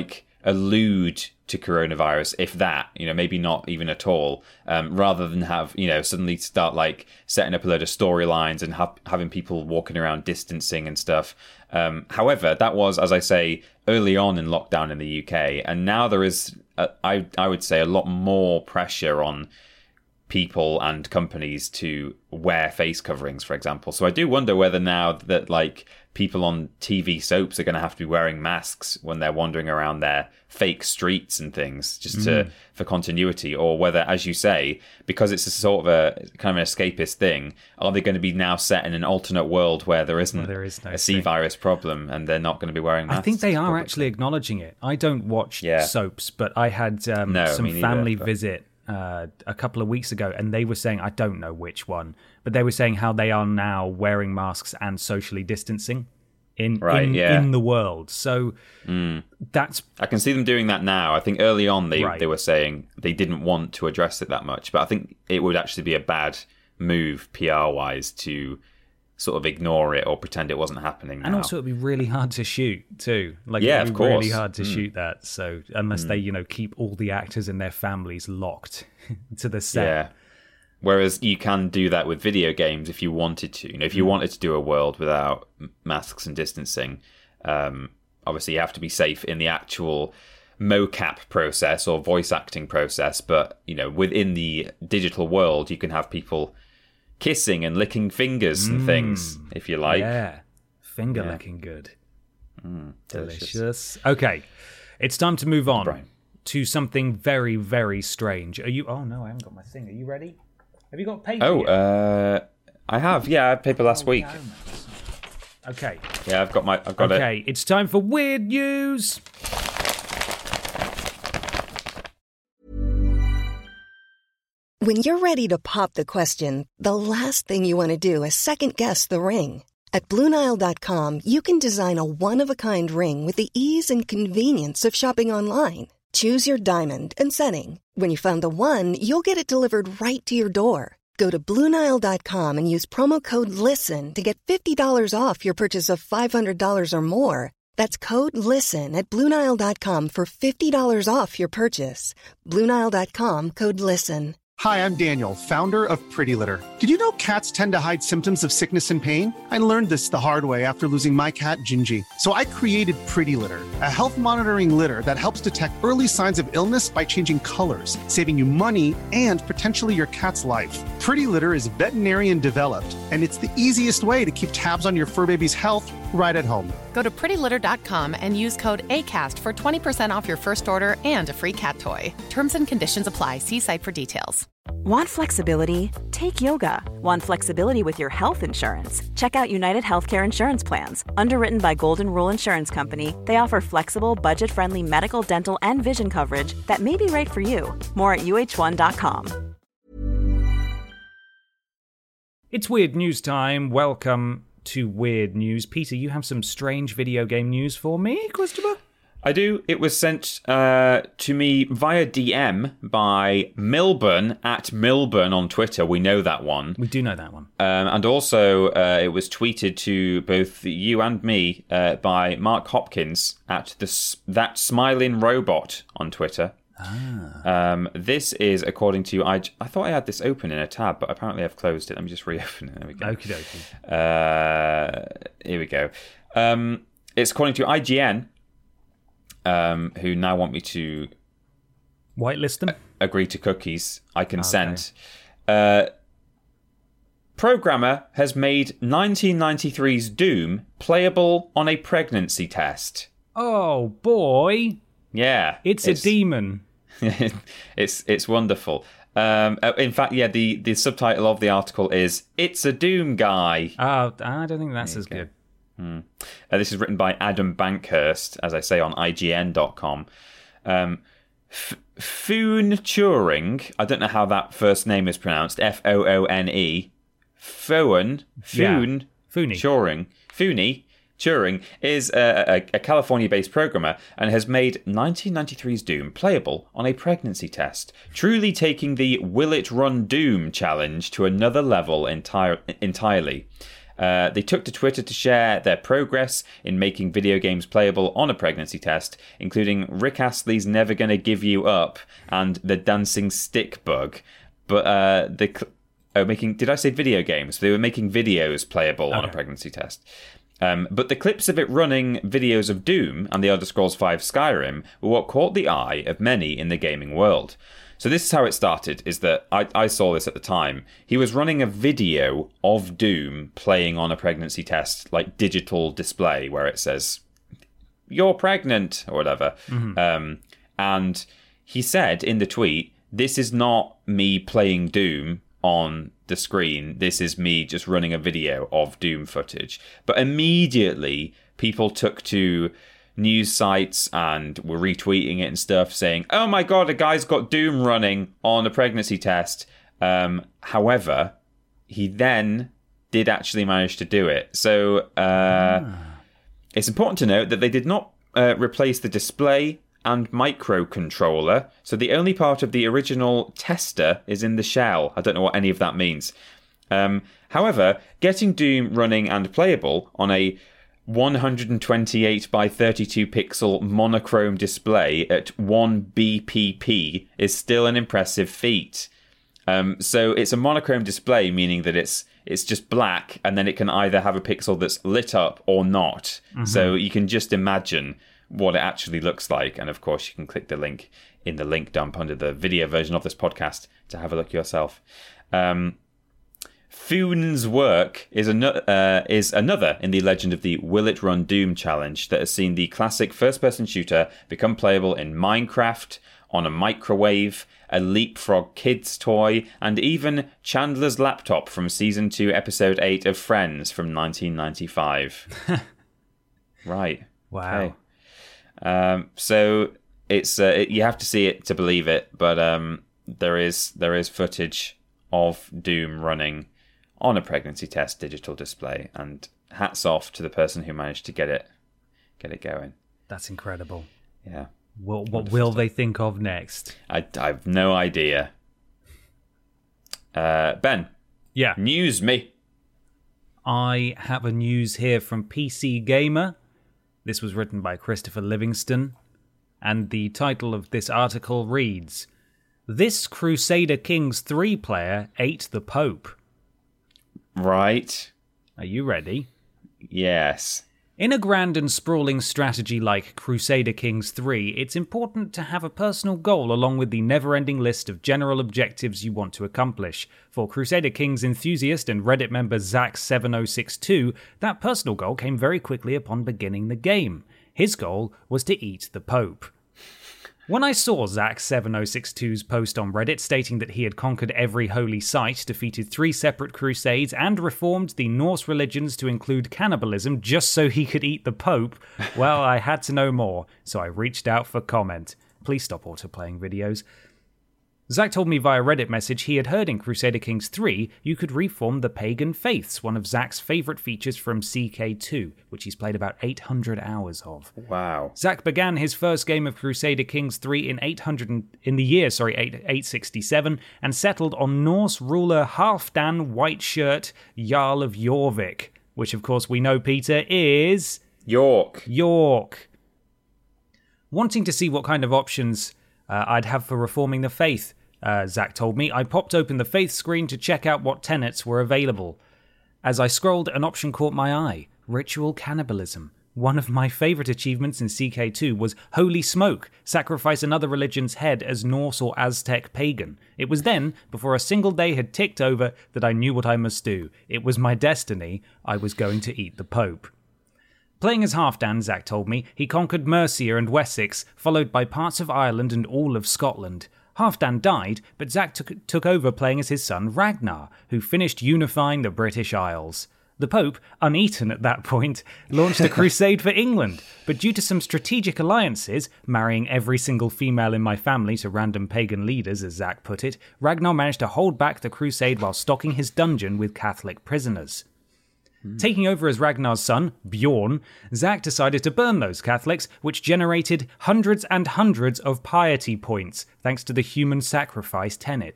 allude to coronavirus, if that, maybe not even at all, rather than have, suddenly start like setting up a load of storylines and having people walking around distancing and stuff. However, that was, as I say, early on in lockdown in the UK, and now there is, I would say, a lot more pressure on people and companies to wear face coverings, for example. So I do wonder whether now that like people on TV soaps are going to have to be wearing masks when they're wandering around their fake streets and things, just for continuity, or whether, as you say, because it's a sort of a kind of an escapist thing, are they going to be now set in an alternate world where there isn't a C virus problem and they're not going to be wearing masks? I think they are actually acknowledging it. I don't watch soaps, but I had some family visit a couple of weeks ago, and they were saying, I don't know which one, but they were saying how they are now wearing masks and socially distancing in the world. So that's, I can see them doing that now. I think early on they were saying they didn't want to address it that much, but I think it would actually be a bad move PR wise to sort of ignore it or pretend it wasn't happening now. And also it'd be really hard to shoot too. Like, yeah, it'd of be course. really hard to shoot that. So unless they, keep all the actors and their families locked to the set. Yeah. Whereas you can do that with video games if you wanted to. If you wanted to do a world without masks and distancing, obviously you have to be safe in the actual mocap process or voice acting process. But, within the digital world, you can have people kissing and licking fingers and things, if you like. Yeah, finger licking good. Delicious. Okay, it's time to move on to something very, very strange. Are you... Oh, no, I haven't got my thing. Are you ready? Have you got paper yet? I have. Yeah, I had paper last week. Okay. Yeah, I've got it. Okay, it's time for Weird News. When you're ready to pop the question, the last thing you want to do is second-guess the ring. At BlueNile.com, you can design a one-of-a-kind ring with the ease and convenience of shopping online. Choose your diamond and setting. When you find the one, you'll get it delivered right to your door. Go to BlueNile.com and use promo code LISTEN to get $50 off your purchase of $500 or more. That's code LISTEN at BlueNile.com for $50 off your purchase. BlueNile.com, code LISTEN. Hi, I'm Daniel, founder of Pretty Litter. Did you know cats tend to hide symptoms of sickness and pain? I learned this the hard way after losing my cat, Gingy. So I created Pretty Litter, a health monitoring litter that helps detect early signs of illness by changing colors, saving you money and potentially your cat's life. Pretty Litter is veterinarian developed, and it's the easiest way to keep tabs on your fur baby's health right at home. Go to prettylitter.com and use code ACAST for 20% off your first order and a free cat toy. Terms and conditions apply. See site for details. Want flexibility? Take yoga. Want flexibility with your health insurance? Check out United Healthcare Insurance Plans. Underwritten by Golden Rule Insurance Company, they offer flexible, budget-friendly medical, dental, and vision coverage that may be right for you. More at UH1.com. It's Weird News time. Welcome to Weird News. Peter, you have some strange video game news for me, Christopher? I do. It was sent to me via DM by Milburn at Milburn on Twitter. We know that one. We do know that one. And also it was tweeted to both you and me by Mark Hopkins at That Smiling Robot on Twitter. This is according to... I thought I had this open in a tab, but apparently I've closed it. Let me just reopen it. There we go. Okie dokie. Here we go. It's according to IGN, who now want me to whitelist them. Agree to cookies. I consent. Okay. Programmer has made 1993's Doom playable on a pregnancy test. Oh boy! Yeah, it's a demon. It's wonderful. In fact, yeah, the subtitle of the article is "It's a Doom Guy." Oh, I don't think that's as good. This is written by Adam Bankhurst, as I say, on IGN.com. Foone Turing, I don't know how that first name is pronounced, Foone. Foone Turing is a California-based programmer and has made 1993's Doom playable on a pregnancy test, truly taking the Will It Run Doom challenge to another level entirely. They took to Twitter to share their progress in making video games playable on a pregnancy test, including Rick Astley's Never Gonna Give You Up and the Dancing Stick Bug. But did I say video games? They were making videos playable on a pregnancy test. But the clips of it running videos of Doom and the Elder Scrolls V Skyrim were what caught the eye of many in the gaming world. So this is how it started, is that I saw this at the time. He was running a video of Doom playing on a pregnancy test, like digital display, where it says, "You're pregnant," or whatever. Mm-hmm. And he said in the tweet, "This is not me playing Doom on the screen. This is me just running a video of Doom footage." But immediately people took to news sites and were retweeting it and stuff, saying, "Oh my god, a guy's got Doom running on a pregnancy test." However, he then did actually manage to do it. So it's important to note that they did not replace the display and microcontroller, so the only part of the original tester is in the shell. I don't know what any of that means. However, getting Doom running and playable on a 128 by 32 pixel monochrome display at 1 bpp is still an impressive feat. So it's a monochrome display, meaning that it's just black, and then it can either have a pixel that's lit up or not. Mm-hmm. So you can just imagine what it actually looks like. And of course, you can click the link in the link dump under the video version of this podcast to have a look yourself. Foon's work is another in the legend of the Will It Run Doom challenge that has seen the classic first-person shooter become playable in Minecraft, on a microwave, a Leapfrog Kids toy, and even Chandler's laptop from Season 2, Episode 8 of Friends from 1995. Right. Wow. Okay. So it's you have to see it to believe it, but there is footage of Doom running on a pregnancy test digital display, and hats off to the person who managed to get it going. That's incredible. Yeah. What will they think of next? I have no idea. Ben. Yeah. News me. I have a news here from PC Gamer. This was written by Christopher Livingston, and the title of this article reads, "This Crusader Kings 3 player ate the Pope." Right. Are you ready? Yes. In a grand and sprawling strategy like Crusader Kings 3, it's important to have a personal goal along with the never-ending list of general objectives you want to accomplish. For Crusader Kings enthusiast and Reddit member Zach7062, that personal goal came very quickly upon beginning the game. His goal was to eat the Pope. When I saw Zach7062's post on Reddit stating that he had conquered every holy site, defeated 3 separate crusades, and reformed the Norse religions to include cannibalism just so he could eat the Pope, well, I had to know more, so I reached out for comment. Please stop autoplaying videos. Zach told me via Reddit message he had heard in Crusader Kings 3 you could reform the pagan faiths, one of Zach's favourite features from CK2, which he's played about 800 hours of. Wow. Zach began his first game of Crusader Kings 3 in the year 867, and settled on Norse ruler Halfdan Whiteshirt, Jarl of Jorvik, which of course we know, Peter, is... York. Wanting to see what kind of options I'd have for reforming the faith, Zach told me, I popped open the faith screen to check out what tenets were available. As I scrolled, an option caught my eye: ritual cannibalism. One of my favourite achievements in CK2 was Holy Smoke, sacrifice another religion's head as Norse or Aztec pagan. It was then, before a single day had ticked over, that I knew what I must do. It was my destiny. I was going to eat the Pope. Playing as Halfdan, Zach told me, he conquered Mercia and Wessex, followed by parts of Ireland and all of Scotland. Halfdan died, but Zach took over playing as his son Ragnar, who finished unifying the British Isles. The Pope, uneaten at that point, launched a crusade for England, but due to some strategic alliances, marrying every single female in my family to random pagan leaders, as Zach put it, Ragnar managed to hold back the crusade while stocking his dungeon with Catholic prisoners. Taking over as Ragnar's son, Bjorn, Zach decided to burn those Catholics, which generated hundreds and hundreds of piety points, thanks to the human sacrifice tenet.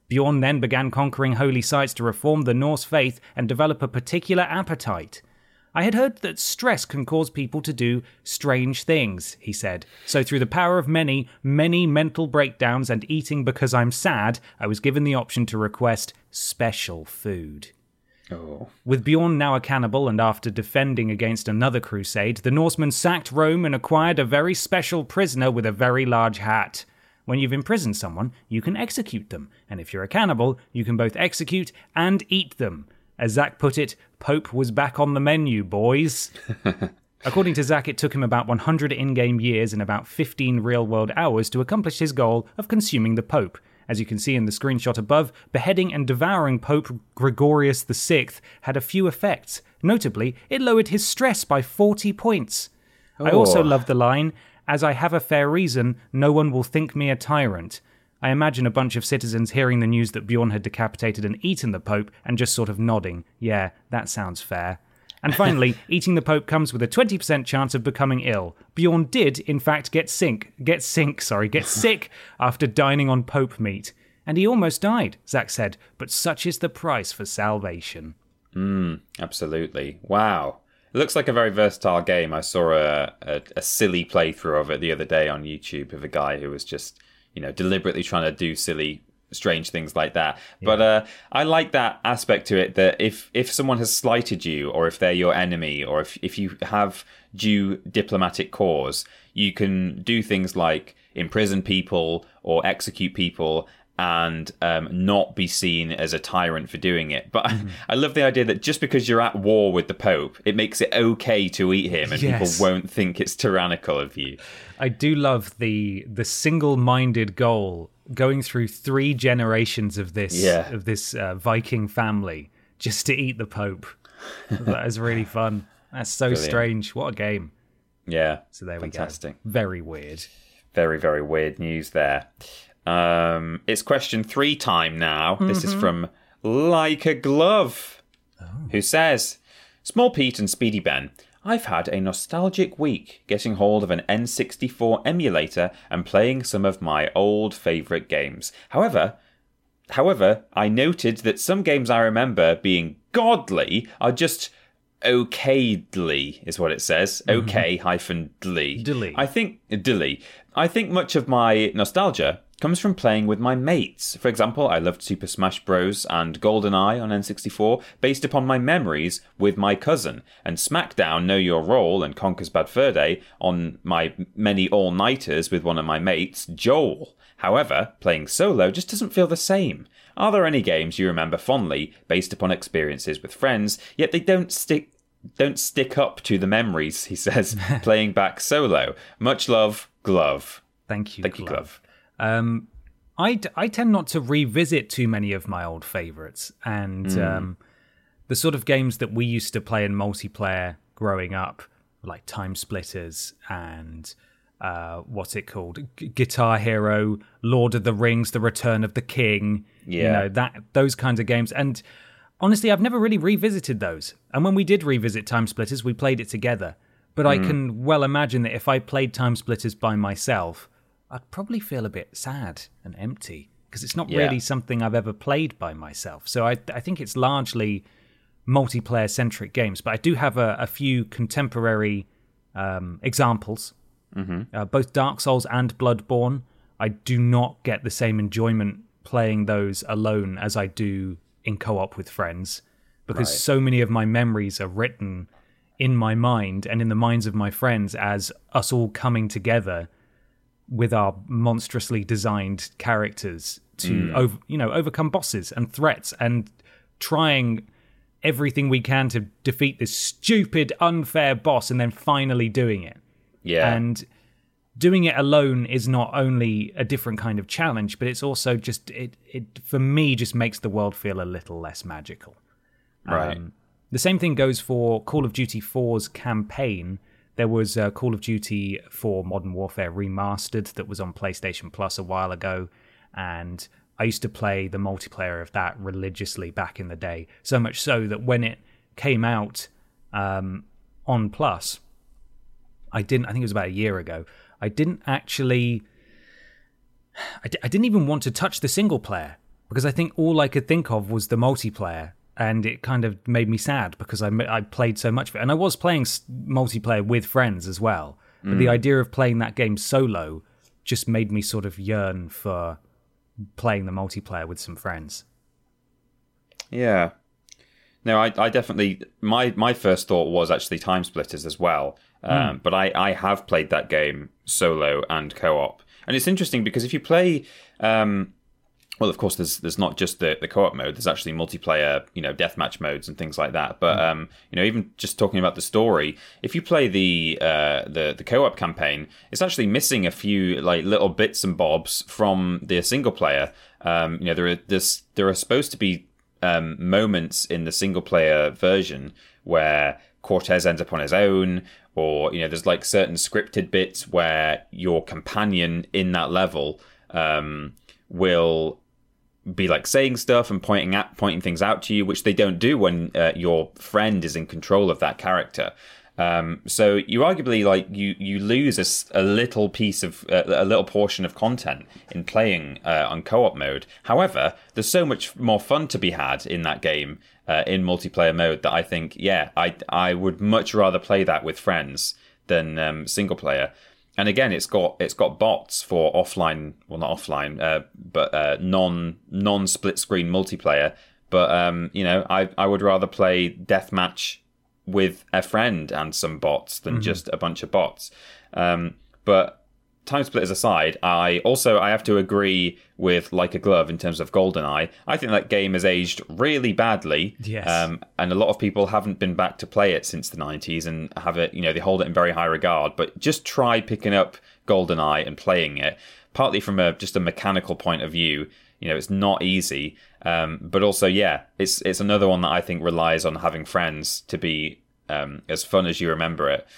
Bjorn then began conquering holy sites to reform the Norse faith and develop a particular appetite. I had heard that stress can cause people to do strange things, he said. So through the power of many, many mental breakdowns and eating because I'm sad, I was given the option to request special food. Oh. With Bjorn now a cannibal and after defending against another crusade, the Norsemen sacked Rome and acquired a very special prisoner with a very large hat. When you've imprisoned someone, you can execute them, and if you're a cannibal, you can both execute and eat them. As Zach put it, Pope was back on the menu, boys. According to Zach, it took him about 100 in-game years and about 15 real-world hours to accomplish his goal of consuming the Pope. As you can see in the screenshot above, beheading and devouring Pope Gregorius VI had a few effects. Notably, it lowered his stress by 40 points. Oh. I also love the line, "As I have a fair reason, no one will think me a tyrant." I imagine a bunch of citizens hearing the news that Bjorn had decapitated and eaten the Pope and just sort of nodding. Yeah, that sounds fair. And finally, eating the Pope comes with a 20% chance of becoming ill. Bjorn did, in fact, get sick after dining on Pope meat. And he almost died, Zach said, but such is the price for salvation. Absolutely. Wow. It looks like a very versatile game. I saw a silly playthrough of it the other day on YouTube of a guy who was just, deliberately trying to do silly, strange things like that. Yeah. But I like that aspect to it, that if someone has slighted you, or if they're your enemy, or if you have due diplomatic cause, you can do things like imprison people or execute people and not be seen as a tyrant for doing it. But I love the idea that just because you're at war with the Pope, it makes it okay to eat him, and people won't think it's tyrannical of you. I do love the single-minded goal, going through 3 generations of this Viking family just to eat the Pope. That is really fun. That's so Brilliant. Strange. What a game. Yeah. So there Fantastic. We go. Very weird. Very, very weird news there. It's question 3 time now. This is from Like a Glove, who says, Small Pete and Speedy Ben, I've had a nostalgic week getting hold of an N64 emulator and playing some of my old favourite games. However, I noted that some games I remember being godly are just okayly, is what it says. Okay-dly. I think much of my nostalgia comes from playing with my mates. For example, I loved Super Smash Bros. And GoldenEye on N64 based upon my memories with my cousin, and SmackDown Know Your Role and Conker's Bad Fur Day on my many all-nighters with one of my mates, Joel. However, playing solo just doesn't feel the same. Are there any games you remember fondly based upon experiences with friends, yet they don't stick up to the memories, he says, playing back solo? Much love, Glove. Thank you, Glove. I tend not to revisit too many of my old favourites, and the sort of games that we used to play in multiplayer growing up, like Time Splitters and what's it called, Guitar Hero, Lord of the Rings, The Return of the King, those kinds of games. And honestly, I've never really revisited those. And when we did revisit Time Splitters, we played it together. But I can well imagine that if I played Time Splitters by myself, I'd probably feel a bit sad and empty, because it's not really something I've ever played by myself. So I think it's largely multiplayer-centric games. But I do have a few contemporary examples. Both Dark Souls and Bloodborne, I do not get the same enjoyment playing those alone as I do in co-op with friends, because so many of my memories are written in my mind and in the minds of my friends as us all coming together with our monstrously designed characters to overcome bosses and threats and trying everything we can to defeat this stupid, unfair boss, and then finally doing it. Yeah. And doing it alone is not only a different kind of challenge, but it's also just, it for me, just makes the world feel a little less magical. Right. The same thing goes for Call of Duty 4's campaign. There was Call of Duty 4 Modern Warfare Remastered that was on PlayStation Plus a while ago, and I used to play the multiplayer of that religiously back in the day, so much so that when it came out on Plus, I think it was about a year ago, I didn't even want to touch the single player. because I think all I could think of was the multiplayer, and it kind of made me sad because I played so much of it. And I was playing multiplayer with friends as well. But the idea of playing that game solo just made me sort of yearn for playing the multiplayer with some friends. Yeah. No, I definitely... My first thought was actually Time Splitters as well. But I have played that game solo and co-op. And it's interesting because if you play... well, of course, there's not just the co-op mode. There's actually multiplayer, deathmatch modes and things like that. But even just talking about the story, if you play the co-op campaign, it's actually missing a few like little bits and bobs from the single player. There are supposed to be moments in the single player version where Cortez ends up on his own, or there's like certain scripted bits where your companion in that level will be like saying stuff and pointing things out to you, which they don't do when your friend is in control of that character. So you arguably you lose a little piece of a little portion of content in playing on co-op mode. However, there's so much more fun to be had in that game in multiplayer mode that I think I would much rather play that with friends than single player. And again, it's got bots for offline, well not offline, but non-split screen multiplayer. But I would rather play deathmatch with a friend and some bots than just a bunch of bots. But Time Splitters aside, I have to agree with Like a Glove in terms of GoldenEye. I think that game has aged really badly. Yes. And a lot of people haven't been back to play it since the 90s and have it, they hold it in very high regard. But just try picking up GoldenEye and playing it, partly from just a mechanical point of view. It's not easy. But also, it's another one that I think relies on having friends to be as fun as you remember it.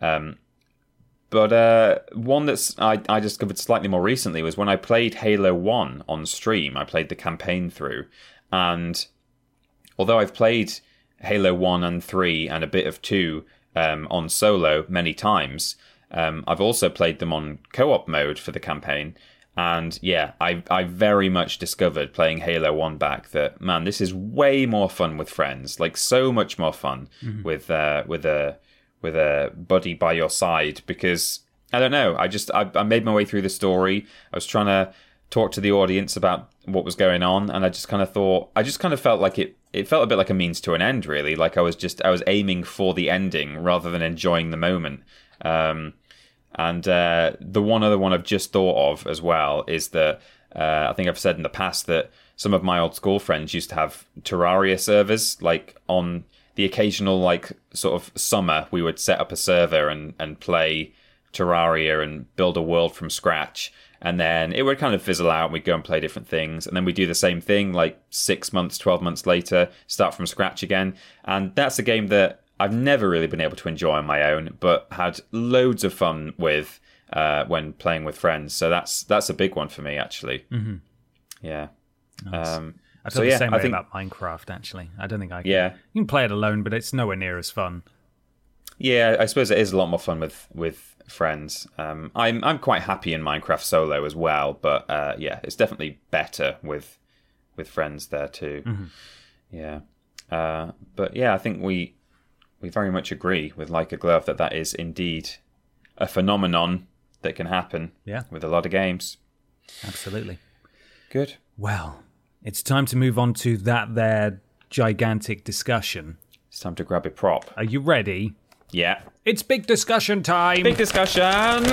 But one that's I discovered slightly more recently was when I played Halo 1 on stream. I played the campaign through. And although I've played Halo 1 and 3 and a bit of 2 on solo many times, I've also played them on co-op mode for the campaign. And I very much discovered playing Halo 1 back that, man, this is way more fun with friends. Like, so much more fun with a buddy by your side, because I don't know, I made my way through the story. I was trying to talk to the audience about what was going on, and I just kind of felt like it felt a bit like a means to an end, really. Like I was aiming for the ending rather than enjoying the moment. And the one other one I've just thought of as well is that I think I've said in the past that some of my old school friends used to have Terraria servers. Like on the occasional sort of summer, we would set up a server and play Terraria and build a world from scratch. And then it would kind of fizzle out and we'd go and play different things. And then we do the same thing 6 months, 12 months later, start from scratch again. And that's a game that I've never really been able to enjoy on my own, but had loads of fun with when playing with friends. So that's a big one for me, actually. Mm-hmm. Yeah. Nice. I feel the same way about Minecraft, actually. I don't think I can. Yeah. You can play it alone, but it's nowhere near as fun. Yeah, I suppose it is a lot more fun with friends. I'm quite happy in Minecraft solo as well, but it's definitely better with friends there too. Mm-hmm. Yeah. But yeah, I think we very much agree with Like a Glove that is indeed a phenomenon that can happen with a lot of games. Absolutely. Good. Well, it's time to move on to that there gigantic discussion. It's time to grab a prop. Are you ready? Yeah. It's big discussion time! Big discussion!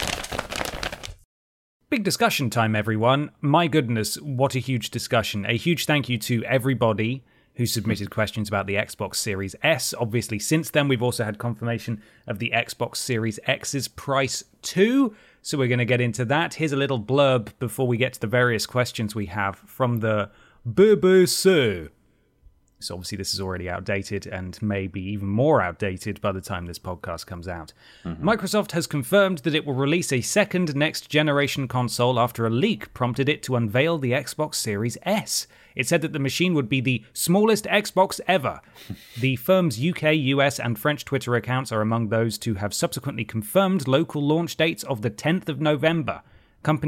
Big discussion time, everyone. My goodness, what a huge discussion. A huge thank you to everybody who submitted questions about the Xbox Series S. Obviously, since then, we've also had confirmation of the Xbox Series X's price too. So we're going to get into that. Here's a little blurb before we get to the various questions we have from the BBC. So obviously this is already outdated and maybe even more outdated by the time this podcast comes out. Mm-hmm. Microsoft has confirmed that it will release a second next-generation console after a leak prompted it to unveil the Xbox Series S. It said that the machine would be the smallest Xbox ever. The firm's UK, US, and French Twitter accounts are among those to have subsequently confirmed local launch dates of the 10th of November. Company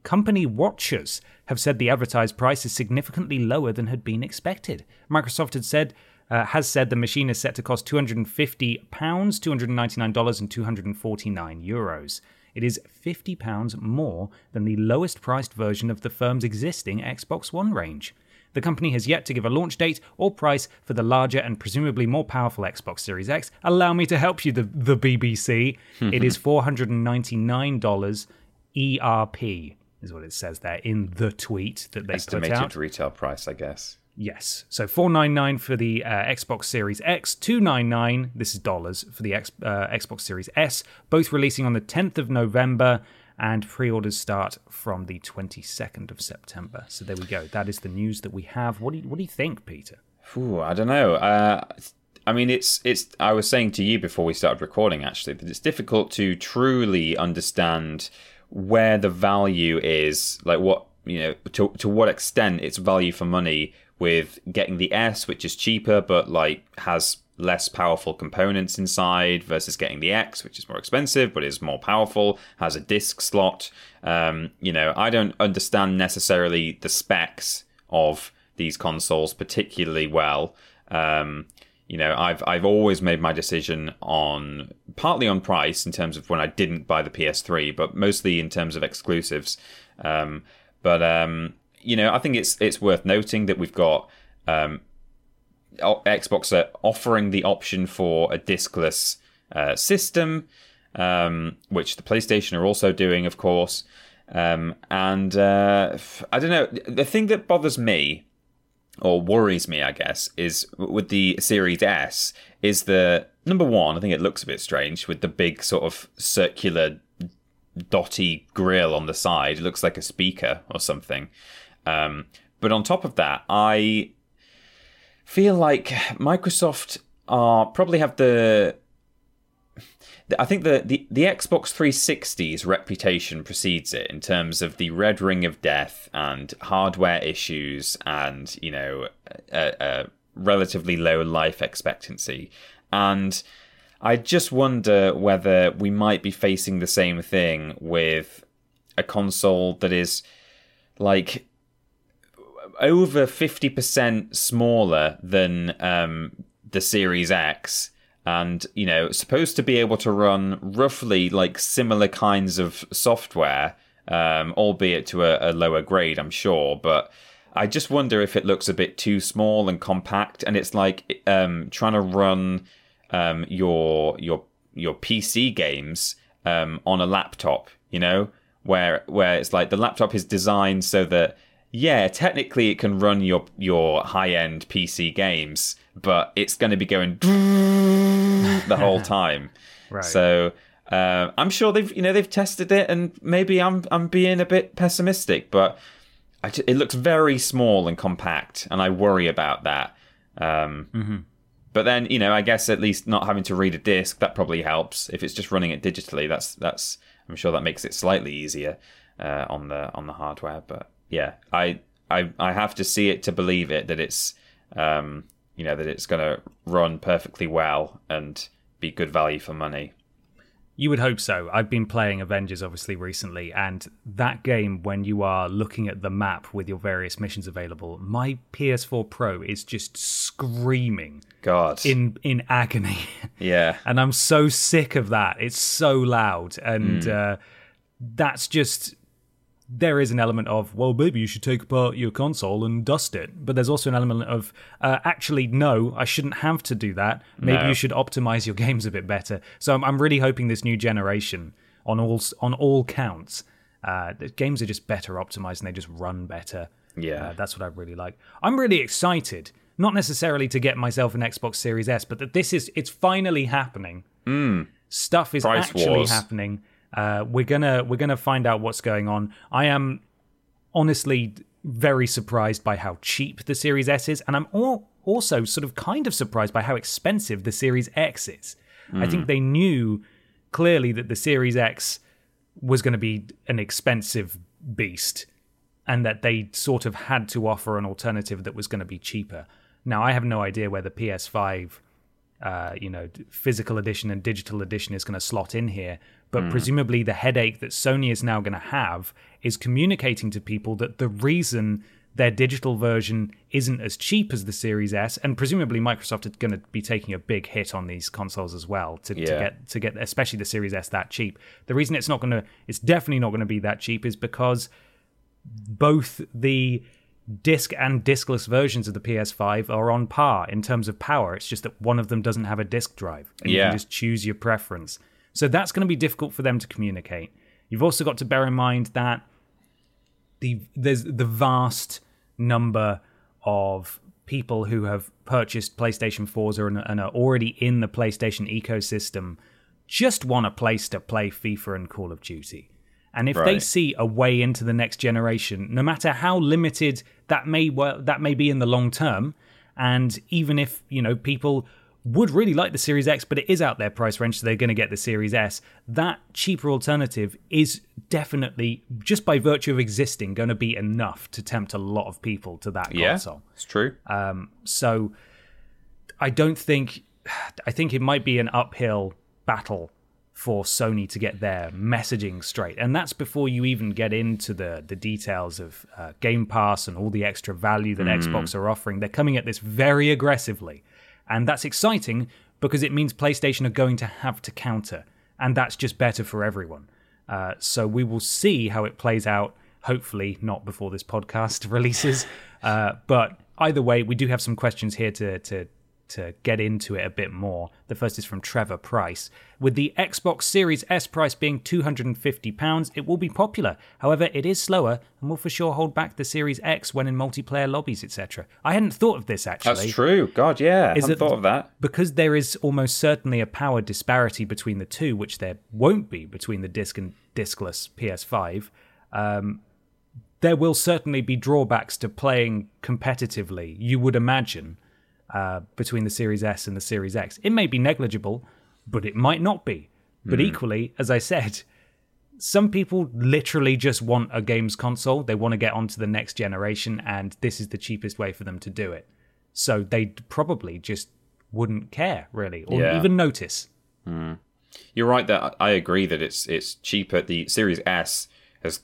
company watchers have said the advertised price is significantly lower than had been expected. Microsoft has said the machine is set to cost £250, $299 and €249. It is £50 more than the lowest priced version of the firm's existing Xbox One range. The company has yet to give a launch date or price for the larger and presumably more powerful Xbox Series X. Allow me to help you, the BBC. It is $499 ERP, is what it says there in the tweet that they put out. Estimated retail price, I guess. Yes. So $499 for the Xbox Series X, $299, this is dollars, for the Xbox Series S, both releasing on the 10th of November, and pre-orders start from the 22nd of September. So there we go. That is the news that we have. What do you think, Peter? Ooh, I don't know. I mean, it's. I was saying to you before we started recording, actually, that it's difficult to truly understand where the value is, like what, to what extent it's value for money with getting the S, which is cheaper but like has less powerful components inside, versus getting the X, which is more expensive but is more powerful, has a disc slot. I don't understand necessarily the specs of these consoles particularly well. I've always made my decision partly on price in terms of when I didn't buy the PS3, but mostly in terms of exclusives. I think it's worth noting that we've got Xbox offering the option for a discless system, which the PlayStation are also doing, of course. I don't know. The thing that bothers me, or worries me, I guess, is with the Series S, is the number one, I think it looks a bit strange with the big sort of circular dotty grill on the side. It looks like a speaker or something. But on top of that, I feel like Microsoft probably have I think the Xbox 360's reputation precedes it in terms of the red ring of death and hardware issues and, a relatively low life expectancy. And I just wonder whether we might be facing the same thing with a console that is like over 50% smaller than the Series X, and supposed to be able to run roughly like similar kinds of software, albeit to a lower grade, I'm sure. But I just wonder if it looks a bit too small and compact, and it's like trying to run your PC games on a laptop, where it's like the laptop is designed so that, yeah, technically it can run your high-end PC games, but it's going to be going the whole time. Right. So I'm sure they've tested it, and maybe I'm being a bit pessimistic, but it looks very small and compact, and I worry about that. But then I guess at least not having to read a disc, that probably helps. If it's just running it digitally, that's I'm sure that makes it slightly easier on the hardware. But yeah, I have to see it to believe it, that it's that it's going to run perfectly well and be good value for money. You would hope so. I've been playing Avengers obviously recently, and that game, when you are looking at the map with your various missions available, my PS4 Pro is just screaming God in agony. Yeah. And I'm so sick of that. It's so loud, and that's just... There is an element of, well, maybe you should take apart your console and dust it. But there's also an element of, actually, no, I shouldn't have to do that. Maybe you should optimize your games a bit better. So I'm really hoping this new generation, on all counts, the games are just better optimized and they just run better. Yeah. That's what I really like. I'm really excited, not necessarily to get myself an Xbox Series S, but that it's finally happening. Stuff is Price actually wars. happening. We're gonna find out what's going on. I am honestly very surprised by how cheap the Series S is, and I'm also sort of kind of surprised by how expensive the Series X is. I think they knew clearly that the Series X was going to be an expensive beast, and that they sort of had to offer an alternative that was going to be cheaper. Now, I have no idea where the PS5 physical edition and digital edition is going to slot in here, But presumably the headache that Sony is now going to have is communicating to people that the reason their digital version isn't as cheap as the Series S, and presumably Microsoft is going to be taking a big hit on these consoles as well to get especially the Series S that cheap. The reason it's definitely not going to be that cheap is because both the disc and discless versions of the PS5 are on par in terms of power. It's just that one of them doesn't have a disc drive, and you can just choose your preference. So that's going to be difficult for them to communicate. You've also got to bear in mind that there's the vast number of people who have purchased PlayStation 4s and are already in the PlayStation ecosystem just want a place to play FIFA and Call of Duty. And if they see a way into the next generation, no matter how limited that may be in the long term, and even if, people would really like the Series X, but it is out their price range, so they're going to get the Series S, that cheaper alternative is definitely, just by virtue of existing, going to be enough to tempt a lot of people to that console. Yeah, it's true. So I think it might be an uphill battle for Sony to get their messaging straight. And that's before you even get into the details of Game Pass and all the extra value that Xbox are offering. They're coming at this very aggressively. And that's exciting because it means PlayStation are going to have to counter. And that's just better for everyone. So we will see how it plays out, hopefully not before this podcast releases. But either way, we do have some questions here to get into it a bit more. The first is from Trevor Price. With the Xbox Series S price being £250, it will be popular. However, it is slower and will for sure hold back the Series X when in multiplayer lobbies, etc. I hadn't thought of this, actually. That's true. God, yeah. I hadn't thought of that. Because there is almost certainly a power disparity between the two, which there won't be between the disc and discless PS5, there will certainly be drawbacks to playing competitively, you would imagine, between the Series S and the Series X. It may be negligible, but it might not be. But equally, as I said, some people literally just want a games console. They want to get onto the next generation, and this is the cheapest way for them to do it. So they probably just wouldn't care, really, or even notice. You're right that I agree that it's cheaper. The Series S has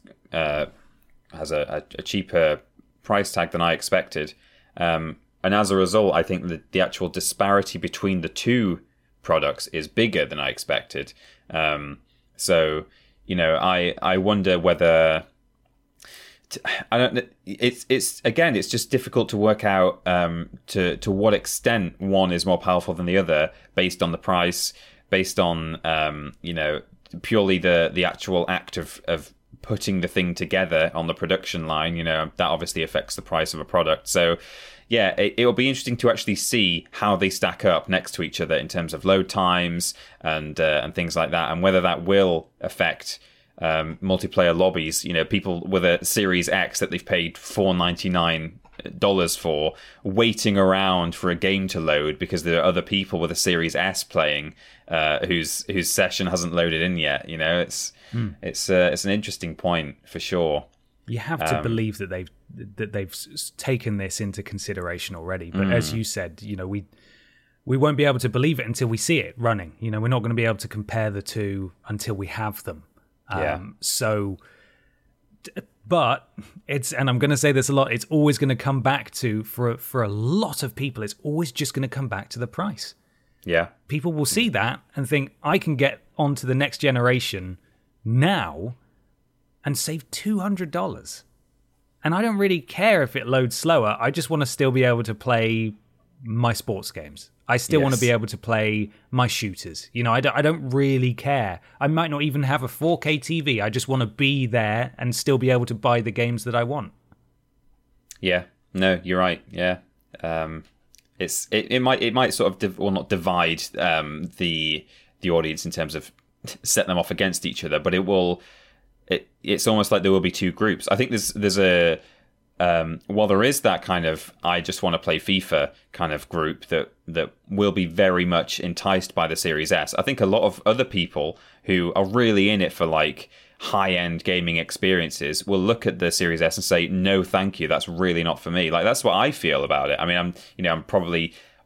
a cheaper price tag than I expected. And as a result, I think that the actual disparity between the two products is bigger than I expected. So, I wonder whether it's just difficult to work out to what extent one is more powerful than the other based on the price, based on purely the actual act of putting the thing together on the production line. That obviously affects the price of a product. So yeah, it'll be interesting to actually see how they stack up next to each other in terms of load times and things like that, and whether that will affect multiplayer lobbies. People with a Series X that they've paid $499 for, waiting around for a game to load because there are other people with a Series S playing whose session hasn't loaded in yet. It's an interesting point for sure. You have to believe that they've taken this into consideration already. But as you said, we won't be able to believe it until we see it running. We're not going to be able to compare the two until we have them. But and I'm going to say this a lot, it's always going to come back to, for a lot of people, it's always just going to come back to the price. Yeah. People will see that and think, I can get onto the next generation now and save $200. And I don't really care if it loads slower. I just want to still be able to play my sports games. I still want to be able to play my shooters. I don't really care. I might not even have a 4K TV. I just want to be there and still be able to buy the games that I want. Yeah. No, you're right. Yeah. It might sort of not divide the audience in terms of set them off against each other, but it will. It's almost like there will be two groups. I think there's a while there is that kind of I just want to play FIFA kind of group that will be very much enticed by the Series S. I think a lot of other people who are really in it for like high-end gaming experiences will look at the Series S and say, no, thank you, that's really not for me. Like, that's what I feel about it. I mean, I'm probably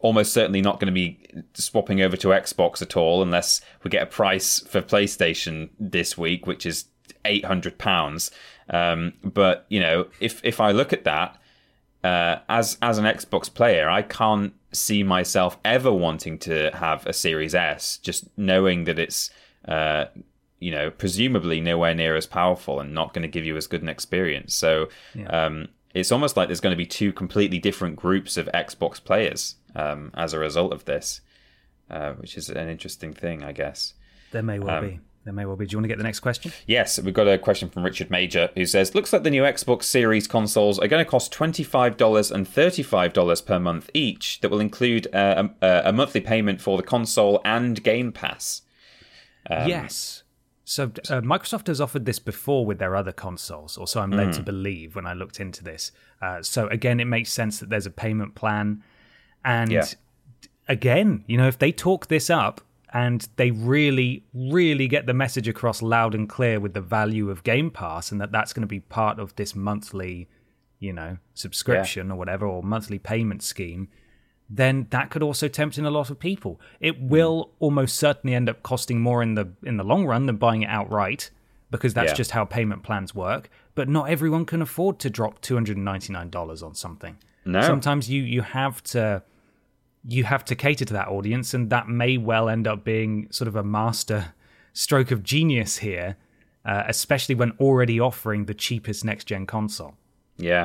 almost certainly not going to be swapping over to Xbox at all unless we get a price for PlayStation this week, which is £800. But, you know, if I look at that, as an Xbox player, I can't see myself ever wanting to have a Series S, just knowing that it's, you know, presumably nowhere near as powerful and not going to give you as good an experience. So it's almost like there's going to be two completely different groups of Xbox players as a result of this, which is an interesting thing, I guess. There may well be. There may well be. Do you want to get the next question? Yes, we've got a question from Richard Major, who says, looks like the new Xbox Series consoles are going to cost $25 and $35 per month each. That will include a monthly payment for the console and Game Pass. Yes. So Microsoft has offered this before with their other consoles, or so I'm led to believe when I looked into this. So again, it makes sense that there's a payment plan. And again, you know, if they talk this up, and they really, really get the message across loud and clear with the value of Game Pass, and that's going to be part of this monthly, you know, subscription or whatever, or monthly payment scheme, then that could also tempt in a lot of people. It will almost certainly end up costing more in the long run than buying it outright, because that's just how payment plans work. But not everyone can afford to drop $299 on something. No. Sometimes you have to cater to that audience, and that may well end up being sort of a master stroke of genius here, especially when already offering the cheapest next-gen console. Yeah.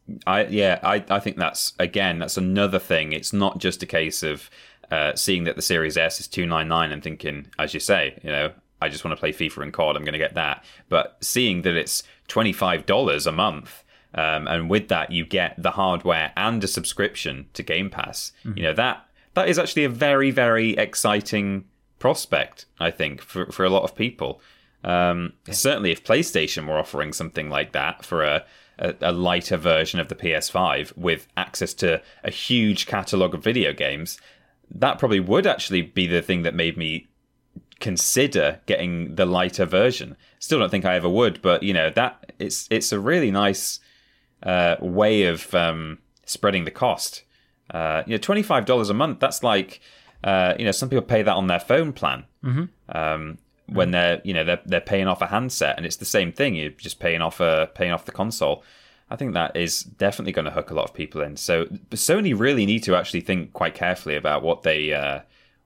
I think that's another thing. It's not just a case of seeing that the Series S is $299 and thinking, as you say, you know, I just want to play FIFA and COD, I'm going to get that. But seeing that it's $25 a month, and with that, you get the hardware and a subscription to Game Pass. Mm-hmm. You know, that is actually a very, very exciting prospect, I think, for a lot of people. Certainly, if PlayStation were offering something like that for a lighter version of the PS5 with access to a huge catalogue of video games, that probably would actually be the thing that made me consider getting the lighter version. Still don't think I ever would, but, you know, that it's a really nice way of spreading the cost. You know, $25 a month, that's like, you know, some people pay that on their phone plan. Mm-hmm. When they're paying off a handset, and it's the same thing. You're just paying off the console. I think that is definitely going to hook a lot of people in. So Sony really need to actually think quite carefully about what they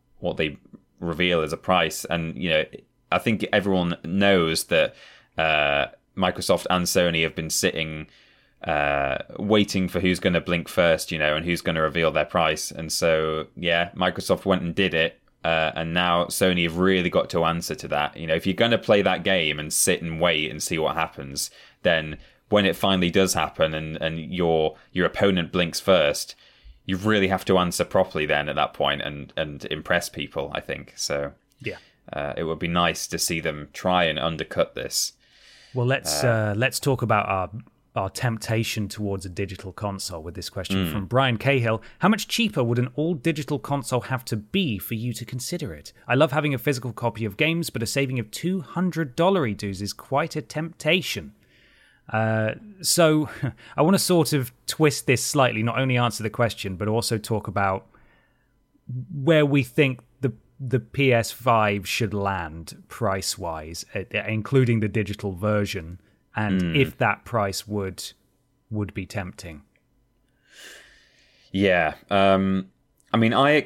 reveal as a price. And, you know, I think everyone knows that Microsoft and Sony have been sitting waiting for who's going to blink first, you know, and who's going to reveal their price. And so, yeah, Microsoft went and did it. And now Sony have really got to answer to that. You know, if you're going to play that game and sit and wait and see what happens, then when it finally does happen and your opponent blinks first, you really have to answer properly then at that point and impress people, I think. So yeah, it would be nice to see them try and undercut this. Well, let's talk about our temptation towards a digital console with this question from Brian Cahill. How much cheaper would an all-digital console have to be for you to consider it? I love having a physical copy of games, but a saving of $200 dues is quite a temptation. So I want to sort of twist this slightly, not only answer the question, but also talk about where we think the PS5 should land price-wise, including the digital version, and if that price would be tempting. Yeah. I mean, I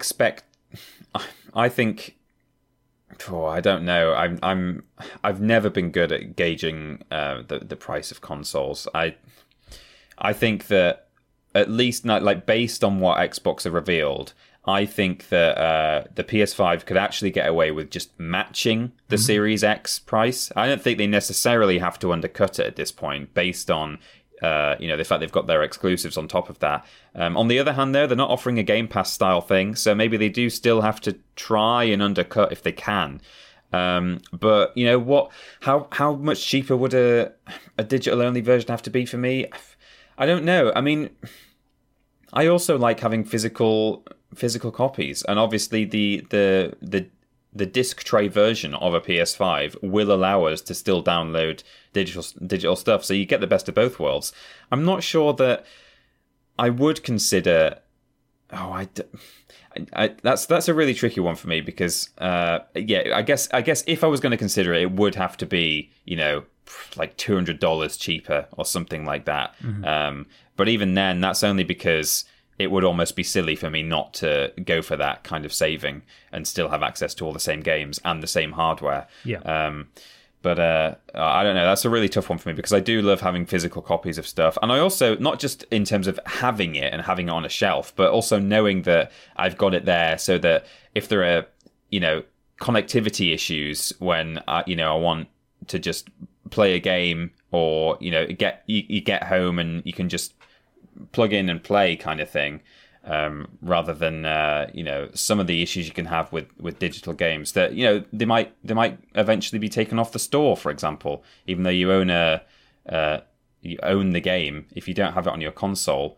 don't know. I've never been good at gauging the price of consoles. I think that, at least not like based on what Xbox have revealed, I think that the PS5 could actually get away with just matching the Series X price. I don't think they necessarily have to undercut it at this point, based on the fact they've got their exclusives on top of that. On the other hand, though, they're not offering a Game Pass style thing, so maybe they do still have to try and undercut if they can. But you know what? How much cheaper would a digital only version have to be for me? I don't know. I mean, I also like having physical copies, and obviously the disc tray version of a PS5 will allow us to still download digital stuff, so you get the best of both worlds. I'm not sure that I would consider That's a really tricky one for me because I guess if I was going to consider it, it would have to be, you know, like $200 cheaper or something like that. Mm-hmm. But even then, that's only because it would almost be silly for me not to go for that kind of saving and still have access to all the same games and the same hardware. Yeah. But I don't know. That's a really tough one for me because I do love having physical copies of stuff. And I also, not just in terms of having it and having it on a shelf, but also knowing that I've got it there so that if there are, you know, connectivity issues when, I want to just play a game or, you know, you get home and you can just plug in and play kind of thing. Rather than some of the issues you can have with digital games that, you know, they might eventually be taken off the store, for example, even though you own the game. If you don't have it on your console,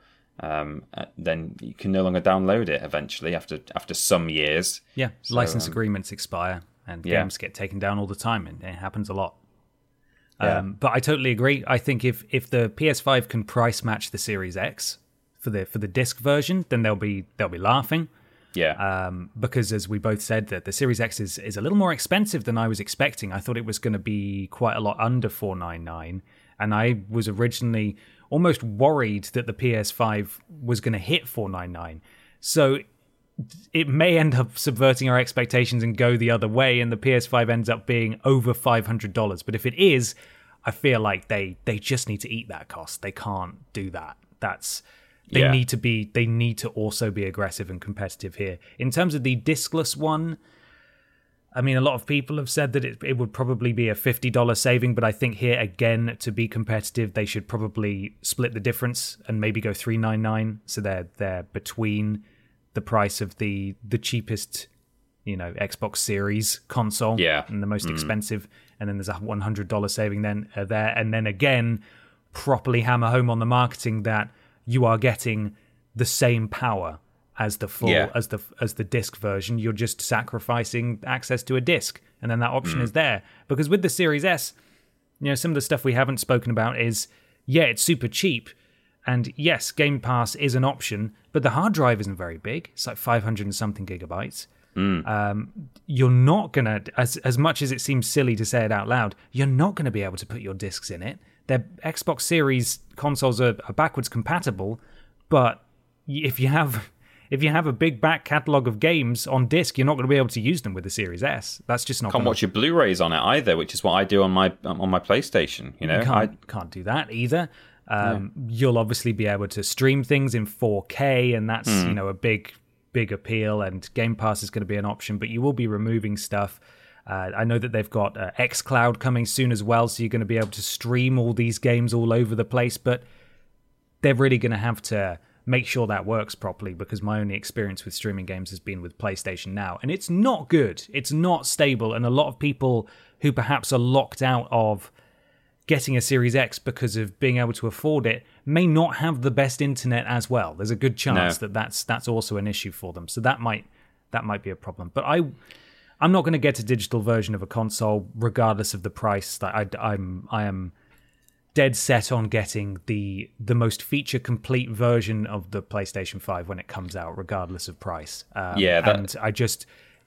then you can no longer download it eventually after some years. Yeah, so, license agreements expire and games get taken down all the time, and it happens a lot. Yeah. But I totally agree. I think if the PS5 can price match the Series X for the disc version, then they'll be laughing. Yeah. Because as we both said, that the Series X is a little more expensive than I was expecting. I thought it was going to be quite a lot under $499, and I was originally almost worried that the PS5 was going to hit $499. So it may end up subverting our expectations and go the other way, and the PS5 ends up being over $500. But if it is, I feel like they just need to eat that cost. They can't do that. They need to also be aggressive and competitive here. In terms of the discless one, I mean, a lot of people have said that it would probably be a $50 saving, but I think here, again, to be competitive, they should probably split the difference and maybe go $399, so they're between the price of the cheapest, you know, Xbox Series console and the most expensive, and then there's a $100 saving then there, and then again, properly hammer home on the marketing that you are getting the same power as the full as the disc version. You're just sacrificing access to a disc, and then that option is there. Because with the Series S, you know, some of the stuff we haven't spoken about is it's super cheap, and yes, Game Pass is an option, but the hard drive isn't very big. It's like 500 and something gigabytes. You're not gonna, as much as it seems silly to say it out loud, you're not going to be able to put your discs in it. Their Xbox Series consoles are backwards compatible, but if you have a big back catalogue of games on disc, you're not going to be able to use them with the Series S. That's just not. Can't watch your Blu-rays on it either, which is what I do on my PlayStation. You know, can't do that either. You'll obviously be able to stream things in 4K, and that's you know, a big appeal. And Game Pass is going to be an option, but you will be removing stuff. I know that they've got xCloud coming soon as well, so you're going to be able to stream all these games all over the place, but they're really going to have to make sure that works properly, because my only experience with streaming games has been with PlayStation Now, and it's not good. It's not stable, and a lot of people who perhaps are locked out of getting a Series X because of being able to afford it may not have the best internet as well. There's a good chance that's also an issue for them, so that might be a problem. But I'm not going to get a digital version of a console, regardless of the price. I am dead set on getting the most feature complete version of the PlayStation 5 when it comes out, regardless of price. And I just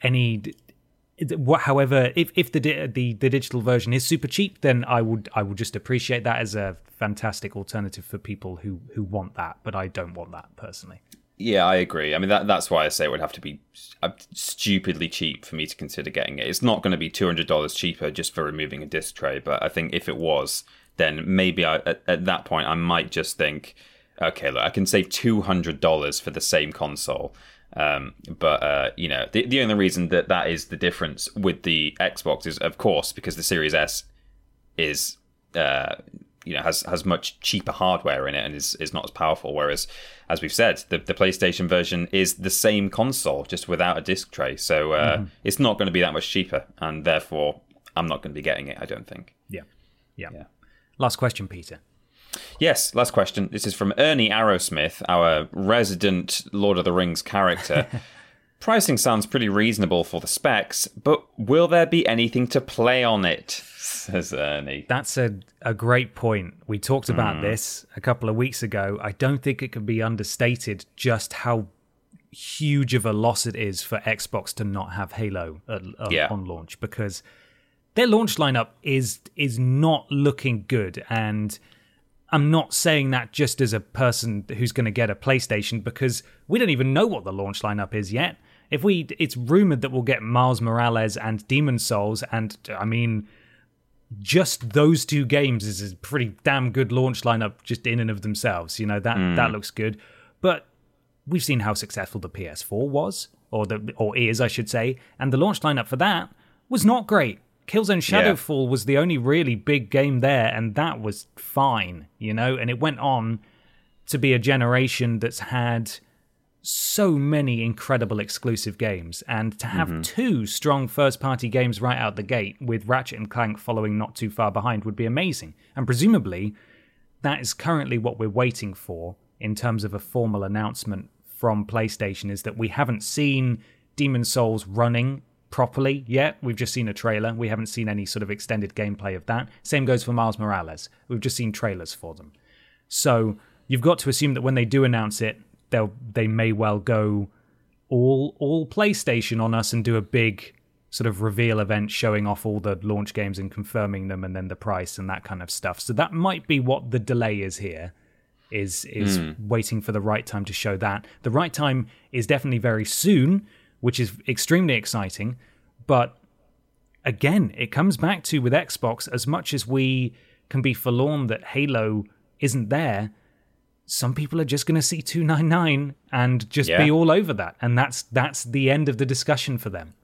however, if the digital version is super cheap, then I would just appreciate that as a fantastic alternative for people who want that. But I don't want that personally. Yeah, I agree. I mean, that's why I say it would have to be stupidly cheap for me to consider getting it. It's not going to be $200 cheaper just for removing a disc tray, but I think if it was, then maybe at that point I might just think, okay, look, I can save $200 for the same console. But you know, the only reason that is the difference with the Xbox is, of course, because the Series S is has much cheaper hardware in it and is not as powerful. Whereas, as we've said, the PlayStation version is the same console, just without a disc tray. So it's not going to be that much cheaper, and therefore I'm not going to be getting it, I don't think. Yeah. Last question, Peter. Yes, last question. This is from Ernie Arrowsmith, our resident Lord of the Rings character. Pricing sounds pretty reasonable for the specs, but will there be anything to play on it? Says Ernie. That's a great point. We talked about this a couple of weeks ago. I don't think it can be understated just how huge of a loss it is for Xbox to not have Halo on launch, because their launch lineup is not looking good. And I'm not saying that just as a person who's going to get a PlayStation, because we don't even know what the launch lineup is yet. It's rumored that we'll get Miles Morales and Demon's Souls, and I mean, just those two games is a pretty damn good launch lineup just in and of themselves. You know, that looks good. But we've seen how successful the PS4 was, or is, I should say, and the launch lineup for that was not great. Killzone Shadowfall was the only really big game there, and that was fine, you know, and it went on to be a generation that's had so many incredible exclusive games, and to have two strong first-party games right out the gate, with Ratchet & Clank following not too far behind, would be amazing. And presumably, that is currently what we're waiting for in terms of a formal announcement from PlayStation, is that we haven't seen Demon's Souls running properly yet. We've just seen a trailer. We haven't seen any sort of extended gameplay of that. Same goes for Miles Morales. We've just seen trailers for them. So you've got to assume that when they do announce it, they may well go all PlayStation on us and do a big sort of reveal event showing off all the launch games and confirming them, and then the price and that kind of stuff. So that might be what the delay is here, is waiting for the right time to show that. The right time is definitely very soon, which is extremely exciting. But again, it comes back to, with Xbox, as much as we can be forlorn that Halo isn't there, some people are just going to see $299 and just be all over that. And that's the end of the discussion for them.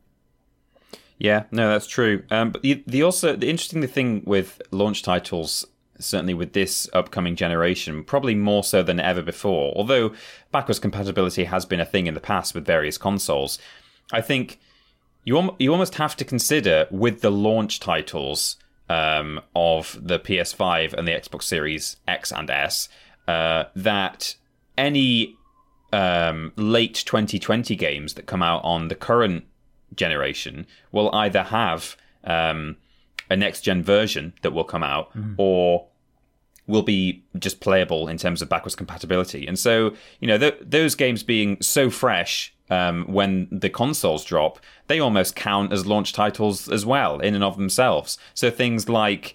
Yeah, no, that's true. But the interesting thing with launch titles, certainly with this upcoming generation, probably more so than ever before, although backwards compatibility has been a thing in the past with various consoles, I think you almost have to consider, with the launch titles of the PS5 and the Xbox Series X and S, that any late 2020 games that come out on the current generation will either have a next-gen version that will come out, or will be just playable in terms of backwards compatibility. And so, you know, those games being so fresh when the consoles drop, they almost count as launch titles as well, in and of themselves. So things like,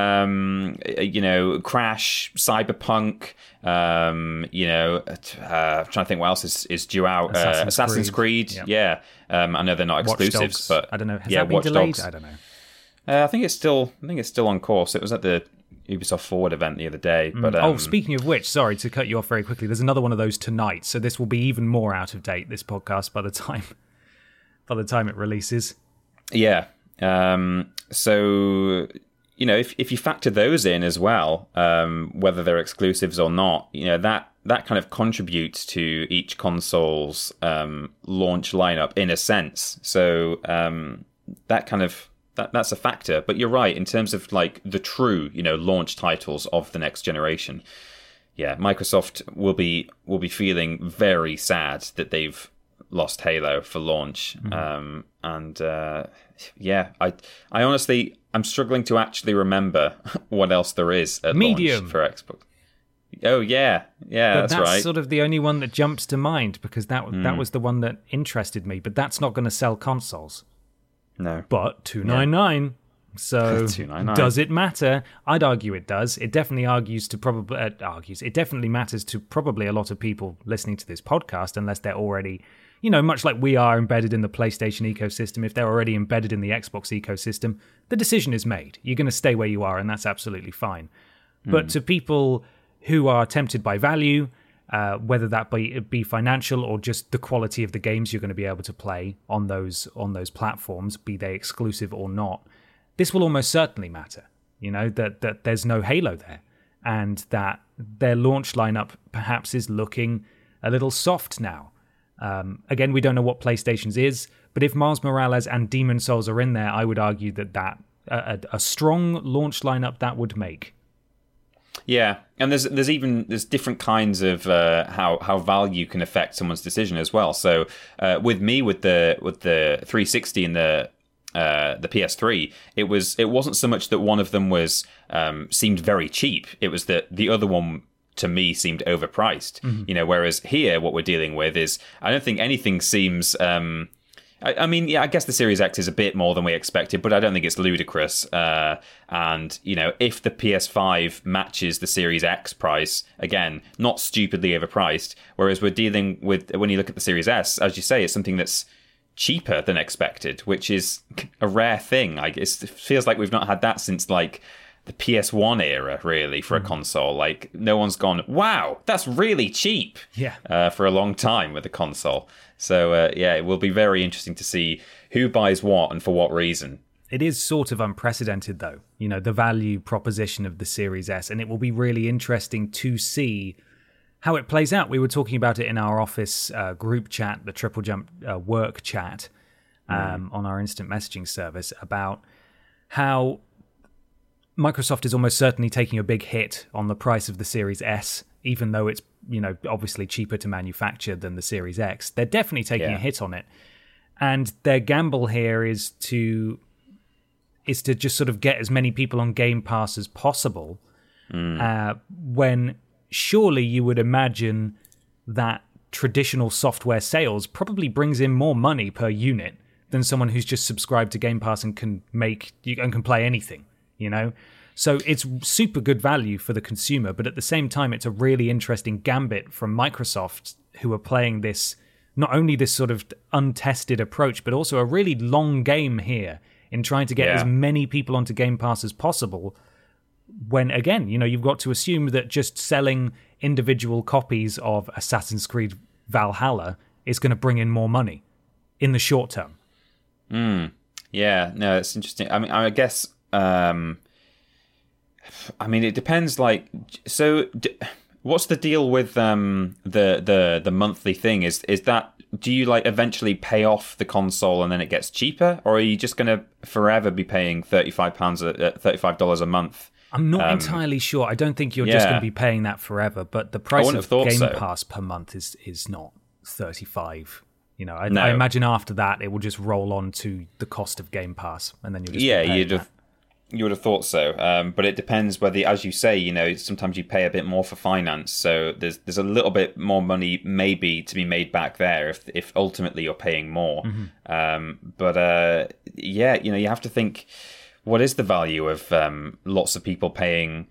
you know, Crash, Cyberpunk, you know, I'm trying to think what else is due out. Assassin's Creed. Yep. I know they're not exclusives, but I don't know. Has that been delayed? I don't know. I think it's still on course. It was at the Ubisoft Forward event the other day. But speaking of which, sorry to cut you off very quickly, there's another one of those tonight, so this will be even more out of date, this podcast, by the time it releases. Yeah. So, you know, if you factor those in as well, whether they're exclusives or not, you know, that kind of contributes to each console's launch lineup in a sense. So that kind of that's a factor. But you're right, in terms of like the true, you know, launch titles of the next generation. Yeah, Microsoft will be feeling very sad that they've lost Halo for launch. I honestly, I'm struggling to actually remember what else there is at Medium launch for Xbox. Oh yeah, that's right. That's sort of the only one that jumps to mind, because that was the one that interested me. But that's not going to sell consoles. No, but $299. So $299. Does it matter? I'd argue it does. It definitely It definitely matters to probably a lot of people listening to this podcast, unless they're already, you know, much like we are embedded in the PlayStation ecosystem. If they're already embedded in the Xbox ecosystem, the decision is made. You're going to stay where you are, and that's absolutely fine. But to people who are tempted by value, whether that be financial or just the quality of the games you're going to be able to play on those platforms, be they exclusive or not, this will almost certainly matter. You know, that there's no Halo there, and that their launch lineup perhaps is looking a little soft now. Again, we don't know what PlayStation's is, but if Miles Morales and Demon's Souls are in there, I would argue that a strong launch lineup that would make. Yeah, and there's different kinds of how value can affect someone's decision as well. So with the 360 and the PS3, it wasn't so much that one of them was seemed very cheap. It was that the other one to me seemed overpriced. Whereas here, what we're dealing with is, I don't think anything seems. I mean, I guess the Series X is a bit more than we expected, but I don't think it's ludicrous. And if the PS5 matches the Series X price, again, not stupidly overpriced. Whereas we're dealing with, when you look at the Series S, as you say, it's something that's cheaper than expected, which is a rare thing. It feels like we've not had that since like the PS1 era, really, for a console. Like, no one's gone, wow, that's really cheap, for a long time with a console. So, it will be very interesting to see who buys what and for what reason. It is sort of unprecedented, though, the value proposition of the Series S, and it will be really interesting to see how it plays out. We were talking about it in our office group chat, the Triple Jump work chat, on our instant messaging service, about how Microsoft is almost certainly taking a big hit on the price of the Series S, even though it's, obviously cheaper to manufacture than the Series X. They're definitely taking a hit on it. And their gamble here is to just sort of get as many people on Game Pass as possible, when surely you would imagine that traditional software sales probably brings in more money per unit than someone who's just subscribed to Game Pass and can play anything, So it's super good value for the consumer, but at the same time, it's a really interesting gambit from Microsoft, who are playing this, not only this sort of untested approach, but also a really long game here in trying to get as many people onto Game Pass as possible. When, again, you've got to assume that just selling individual copies of Assassin's Creed Valhalla is going to bring in more money in the short term. Yeah, no, it's interesting. I mean, I guess... it depends. What's the deal with the monthly thing? Is that, do you eventually pay off the console and then it gets cheaper, or are you just going to forever be paying $35 a month? I'm not entirely sure. I don't think you're just going to be paying that forever. But the price of Game Pass per month is not $35. I imagine after that it will just roll on to the cost of Game Pass, and then you'll just be paying that. You would have thought so, but it depends whether, as you say, sometimes you pay a bit more for finance, so there's a little bit more money maybe to be made back there if ultimately you're paying more. But you have to think, what is the value of lots of people paying,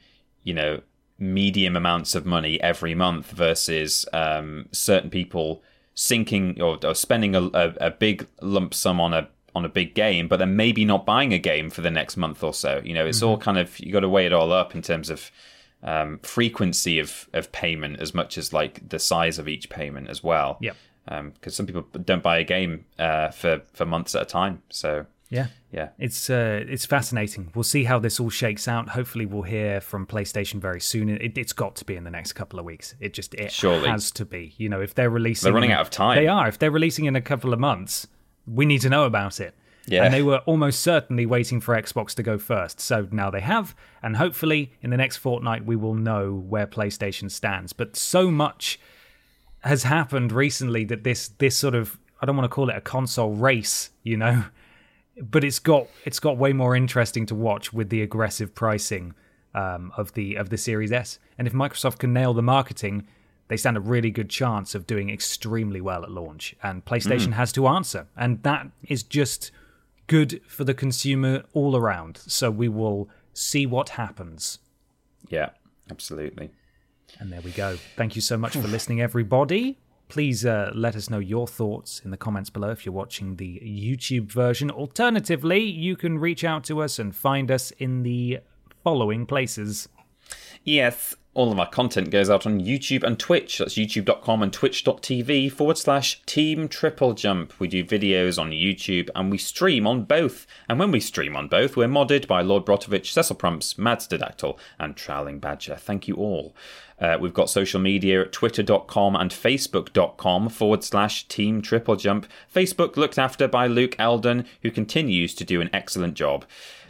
medium amounts of money every month versus certain people sinking or spending a big lump sum on a big game, but then maybe not buying a game for the next month or so. It's all kind of, you got to weigh it all up in terms of frequency of payment as much as the size of each payment as well. Yeah. Because some people don't buy a game for months at a time. So yeah, it's fascinating. We'll see how this all shakes out. Hopefully, we'll hear from PlayStation very soon. It's got to be in the next couple of weeks. It surely has to be. If they're releasing, they're running out of time. They are. If they're releasing in a couple of months, we need to know about it. Yeah. And they were almost certainly waiting for Xbox to go first. So now they have, and hopefully in the next fortnight we will know where PlayStation stands. But so much has happened recently that this sort of, I don't want to call it a console race, but it's got way more interesting to watch with the aggressive pricing of the Series S. And if Microsoft can nail the marketing, they stand a really good chance of doing extremely well at launch. And PlayStation has to answer. And that is just good for the consumer all around. So we will see what happens. Yeah, absolutely. And there we go. Thank you so much for listening, everybody. Please let us know your thoughts in the comments below if you're watching the YouTube version. Alternatively, you can reach out to us and find us in the following places. Yes, all of our content goes out on YouTube and Twitch. That's youtube.com and twitch.tv/Team Triple Jump. We do videos on YouTube and we stream on both. And when we stream on both, we're modded by Lord Brotovich, Cecil Prumps, Madsterdactyl, and Trowling Badger. Thank you all. We've got social media at twitter.com and facebook.com/Team Triple Jump. Facebook looked after by Luke Eldon, who continues to do an excellent job.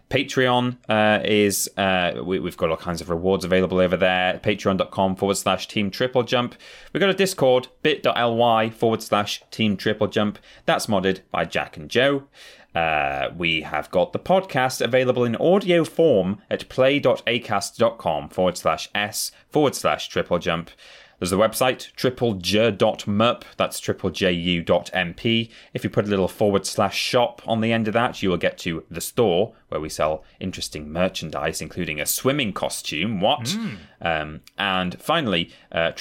Patreon is we've got all kinds of rewards available over there. Patreon.com/Team Triple Jump. We've got a Discord, bit.ly/Team Triple Jump. That's modded by Jack and Joe. We have got the podcast available in audio form at play.acast.com/s/Triple Jump. There's the website, triplej.mp, that's triplejU.mp. If you put a little /shop on the end of that, you will get to the store, where we sell interesting merchandise, including a swimming costume. What? And finally,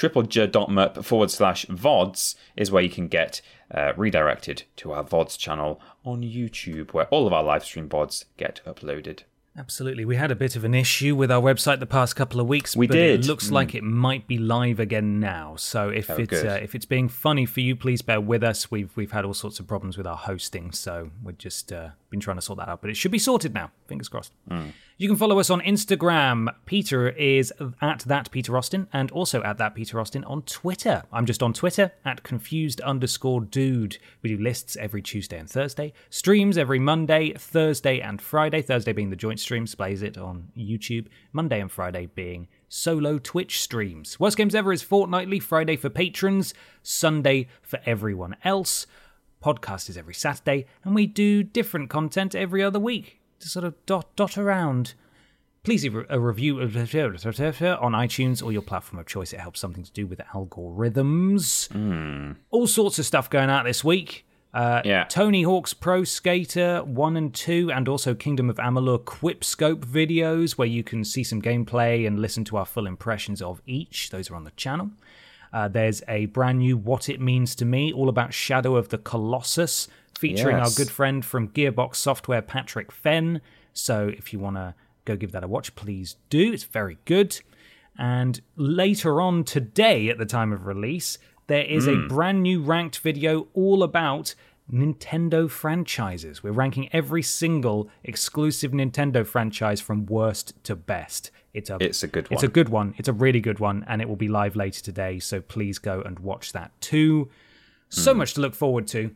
triplej.mp/VODs is where you can get redirected to our VODs channel on YouTube, where all of our live stream VODs get uploaded. Absolutely. We had a bit of an issue with our website the past couple of weeks. But it looks like it might be live again now. So if it's being funny for you, please bear with us. We've had all sorts of problems with our hosting, so we've just been trying to sort that out. But it should be sorted now. Fingers crossed. You can follow us on Instagram. Peter is at @ThatPeterAustin and also at @ThatPeterAustin on Twitter. I'm just on Twitter at @confused_dude. We do lists every Tuesday and Thursday. Streams every Monday, Thursday and Friday. Thursday being the joint stream, displays it on YouTube. Monday and Friday being solo Twitch streams. Worst Games Ever is fortnightly, Friday for patrons, Sunday for everyone else. Podcast is every Saturday, and we do different content every other week to sort of dot around. Please leave a review on iTunes or your platform of choice. It helps something to do with algorithms. All sorts of stuff going out this week. Tony Hawk's Pro Skater 1 and 2, and also Kingdom of Amalur Quipscope videos, where you can see some gameplay and listen to our full impressions of each. Those are on the channel. There's a brand new What It Means to Me, all about Shadow of the Colossus, featuring our good friend from Gearbox Software, Patrick Fenn. So if you want to go give that a watch, please do. It's very good. And later on today, at the time of release, there is a brand new ranked video all about Nintendo franchises. We're ranking every single exclusive Nintendo franchise from worst to best. It's a good one. It's a good one. It's a really good one, and it will be live later today, so please go and watch that too. So much to look forward to.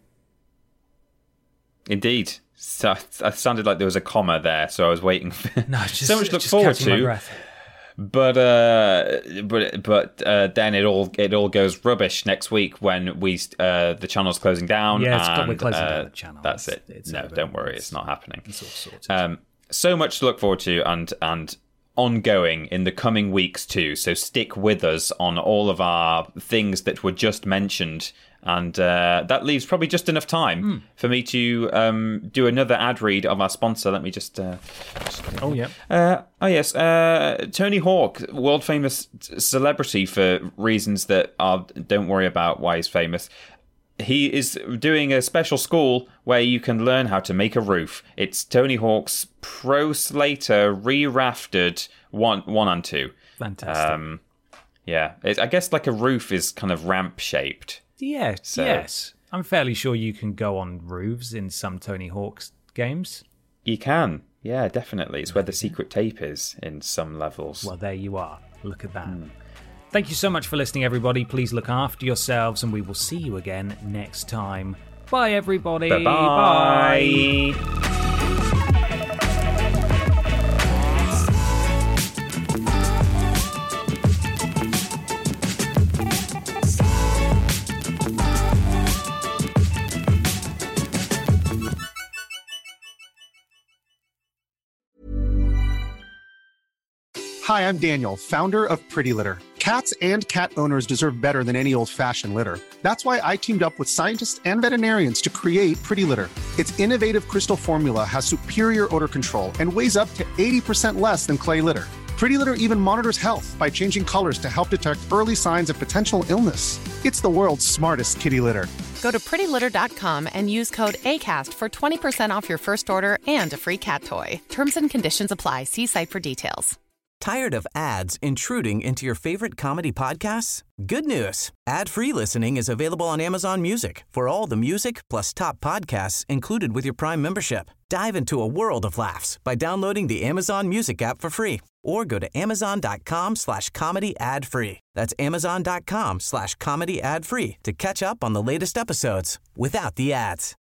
Indeed. So, it sounded like there was a comma there, so I was waiting for so much to look forward to. But then it all goes rubbish next week when the channel's closing down. Yeah, we're closing down the channel. That's it. Don't worry, it's not happening. It's all sorted. So much to look forward to and ongoing in the coming weeks too. So stick with us on all of our things that were just mentioned. And that leaves probably just enough time for me to do another ad read of our sponsor. Let me just... yes. Tony Hawk, world famous celebrity for reasons that don't worry about why he's famous. He is doing a special school where you can learn how to make a roof. It's Tony Hawk's Pro Skater re-rafted 1 and 2. Fantastic. I guess like a roof is kind of ramp-shaped. Yes. I'm fairly sure you can go on roofs in some Tony Hawk's games. You can. Yeah, definitely. It's where the secret tape is in some levels. Well, there you are. Look at that. Thank you so much for listening, everybody. Please look after yourselves, and we will see you again next time. Bye, everybody. Bye-bye. Bye. Hi, I'm Daniel, founder of Pretty Litter. Cats and cat owners deserve better than any old-fashioned litter. That's why I teamed up with scientists and veterinarians to create Pretty Litter. Its innovative crystal formula has superior odor control and weighs up to 80% less than clay litter. Pretty Litter even monitors health by changing colors to help detect early signs of potential illness. It's the world's smartest kitty litter. Go to prettylitter.com and use code ACAST for 20% off your first order and a free cat toy. Terms and conditions apply. See site for details. Tired of ads intruding into your favorite comedy podcasts? Good news. Ad-free listening is available on Amazon Music for all the music plus top podcasts included with your Prime membership. Dive into a world of laughs by downloading the Amazon Music app for free or go to amazon.com/comedy ad-free. That's amazon.com/comedy ad-free to catch up on the latest episodes without the ads.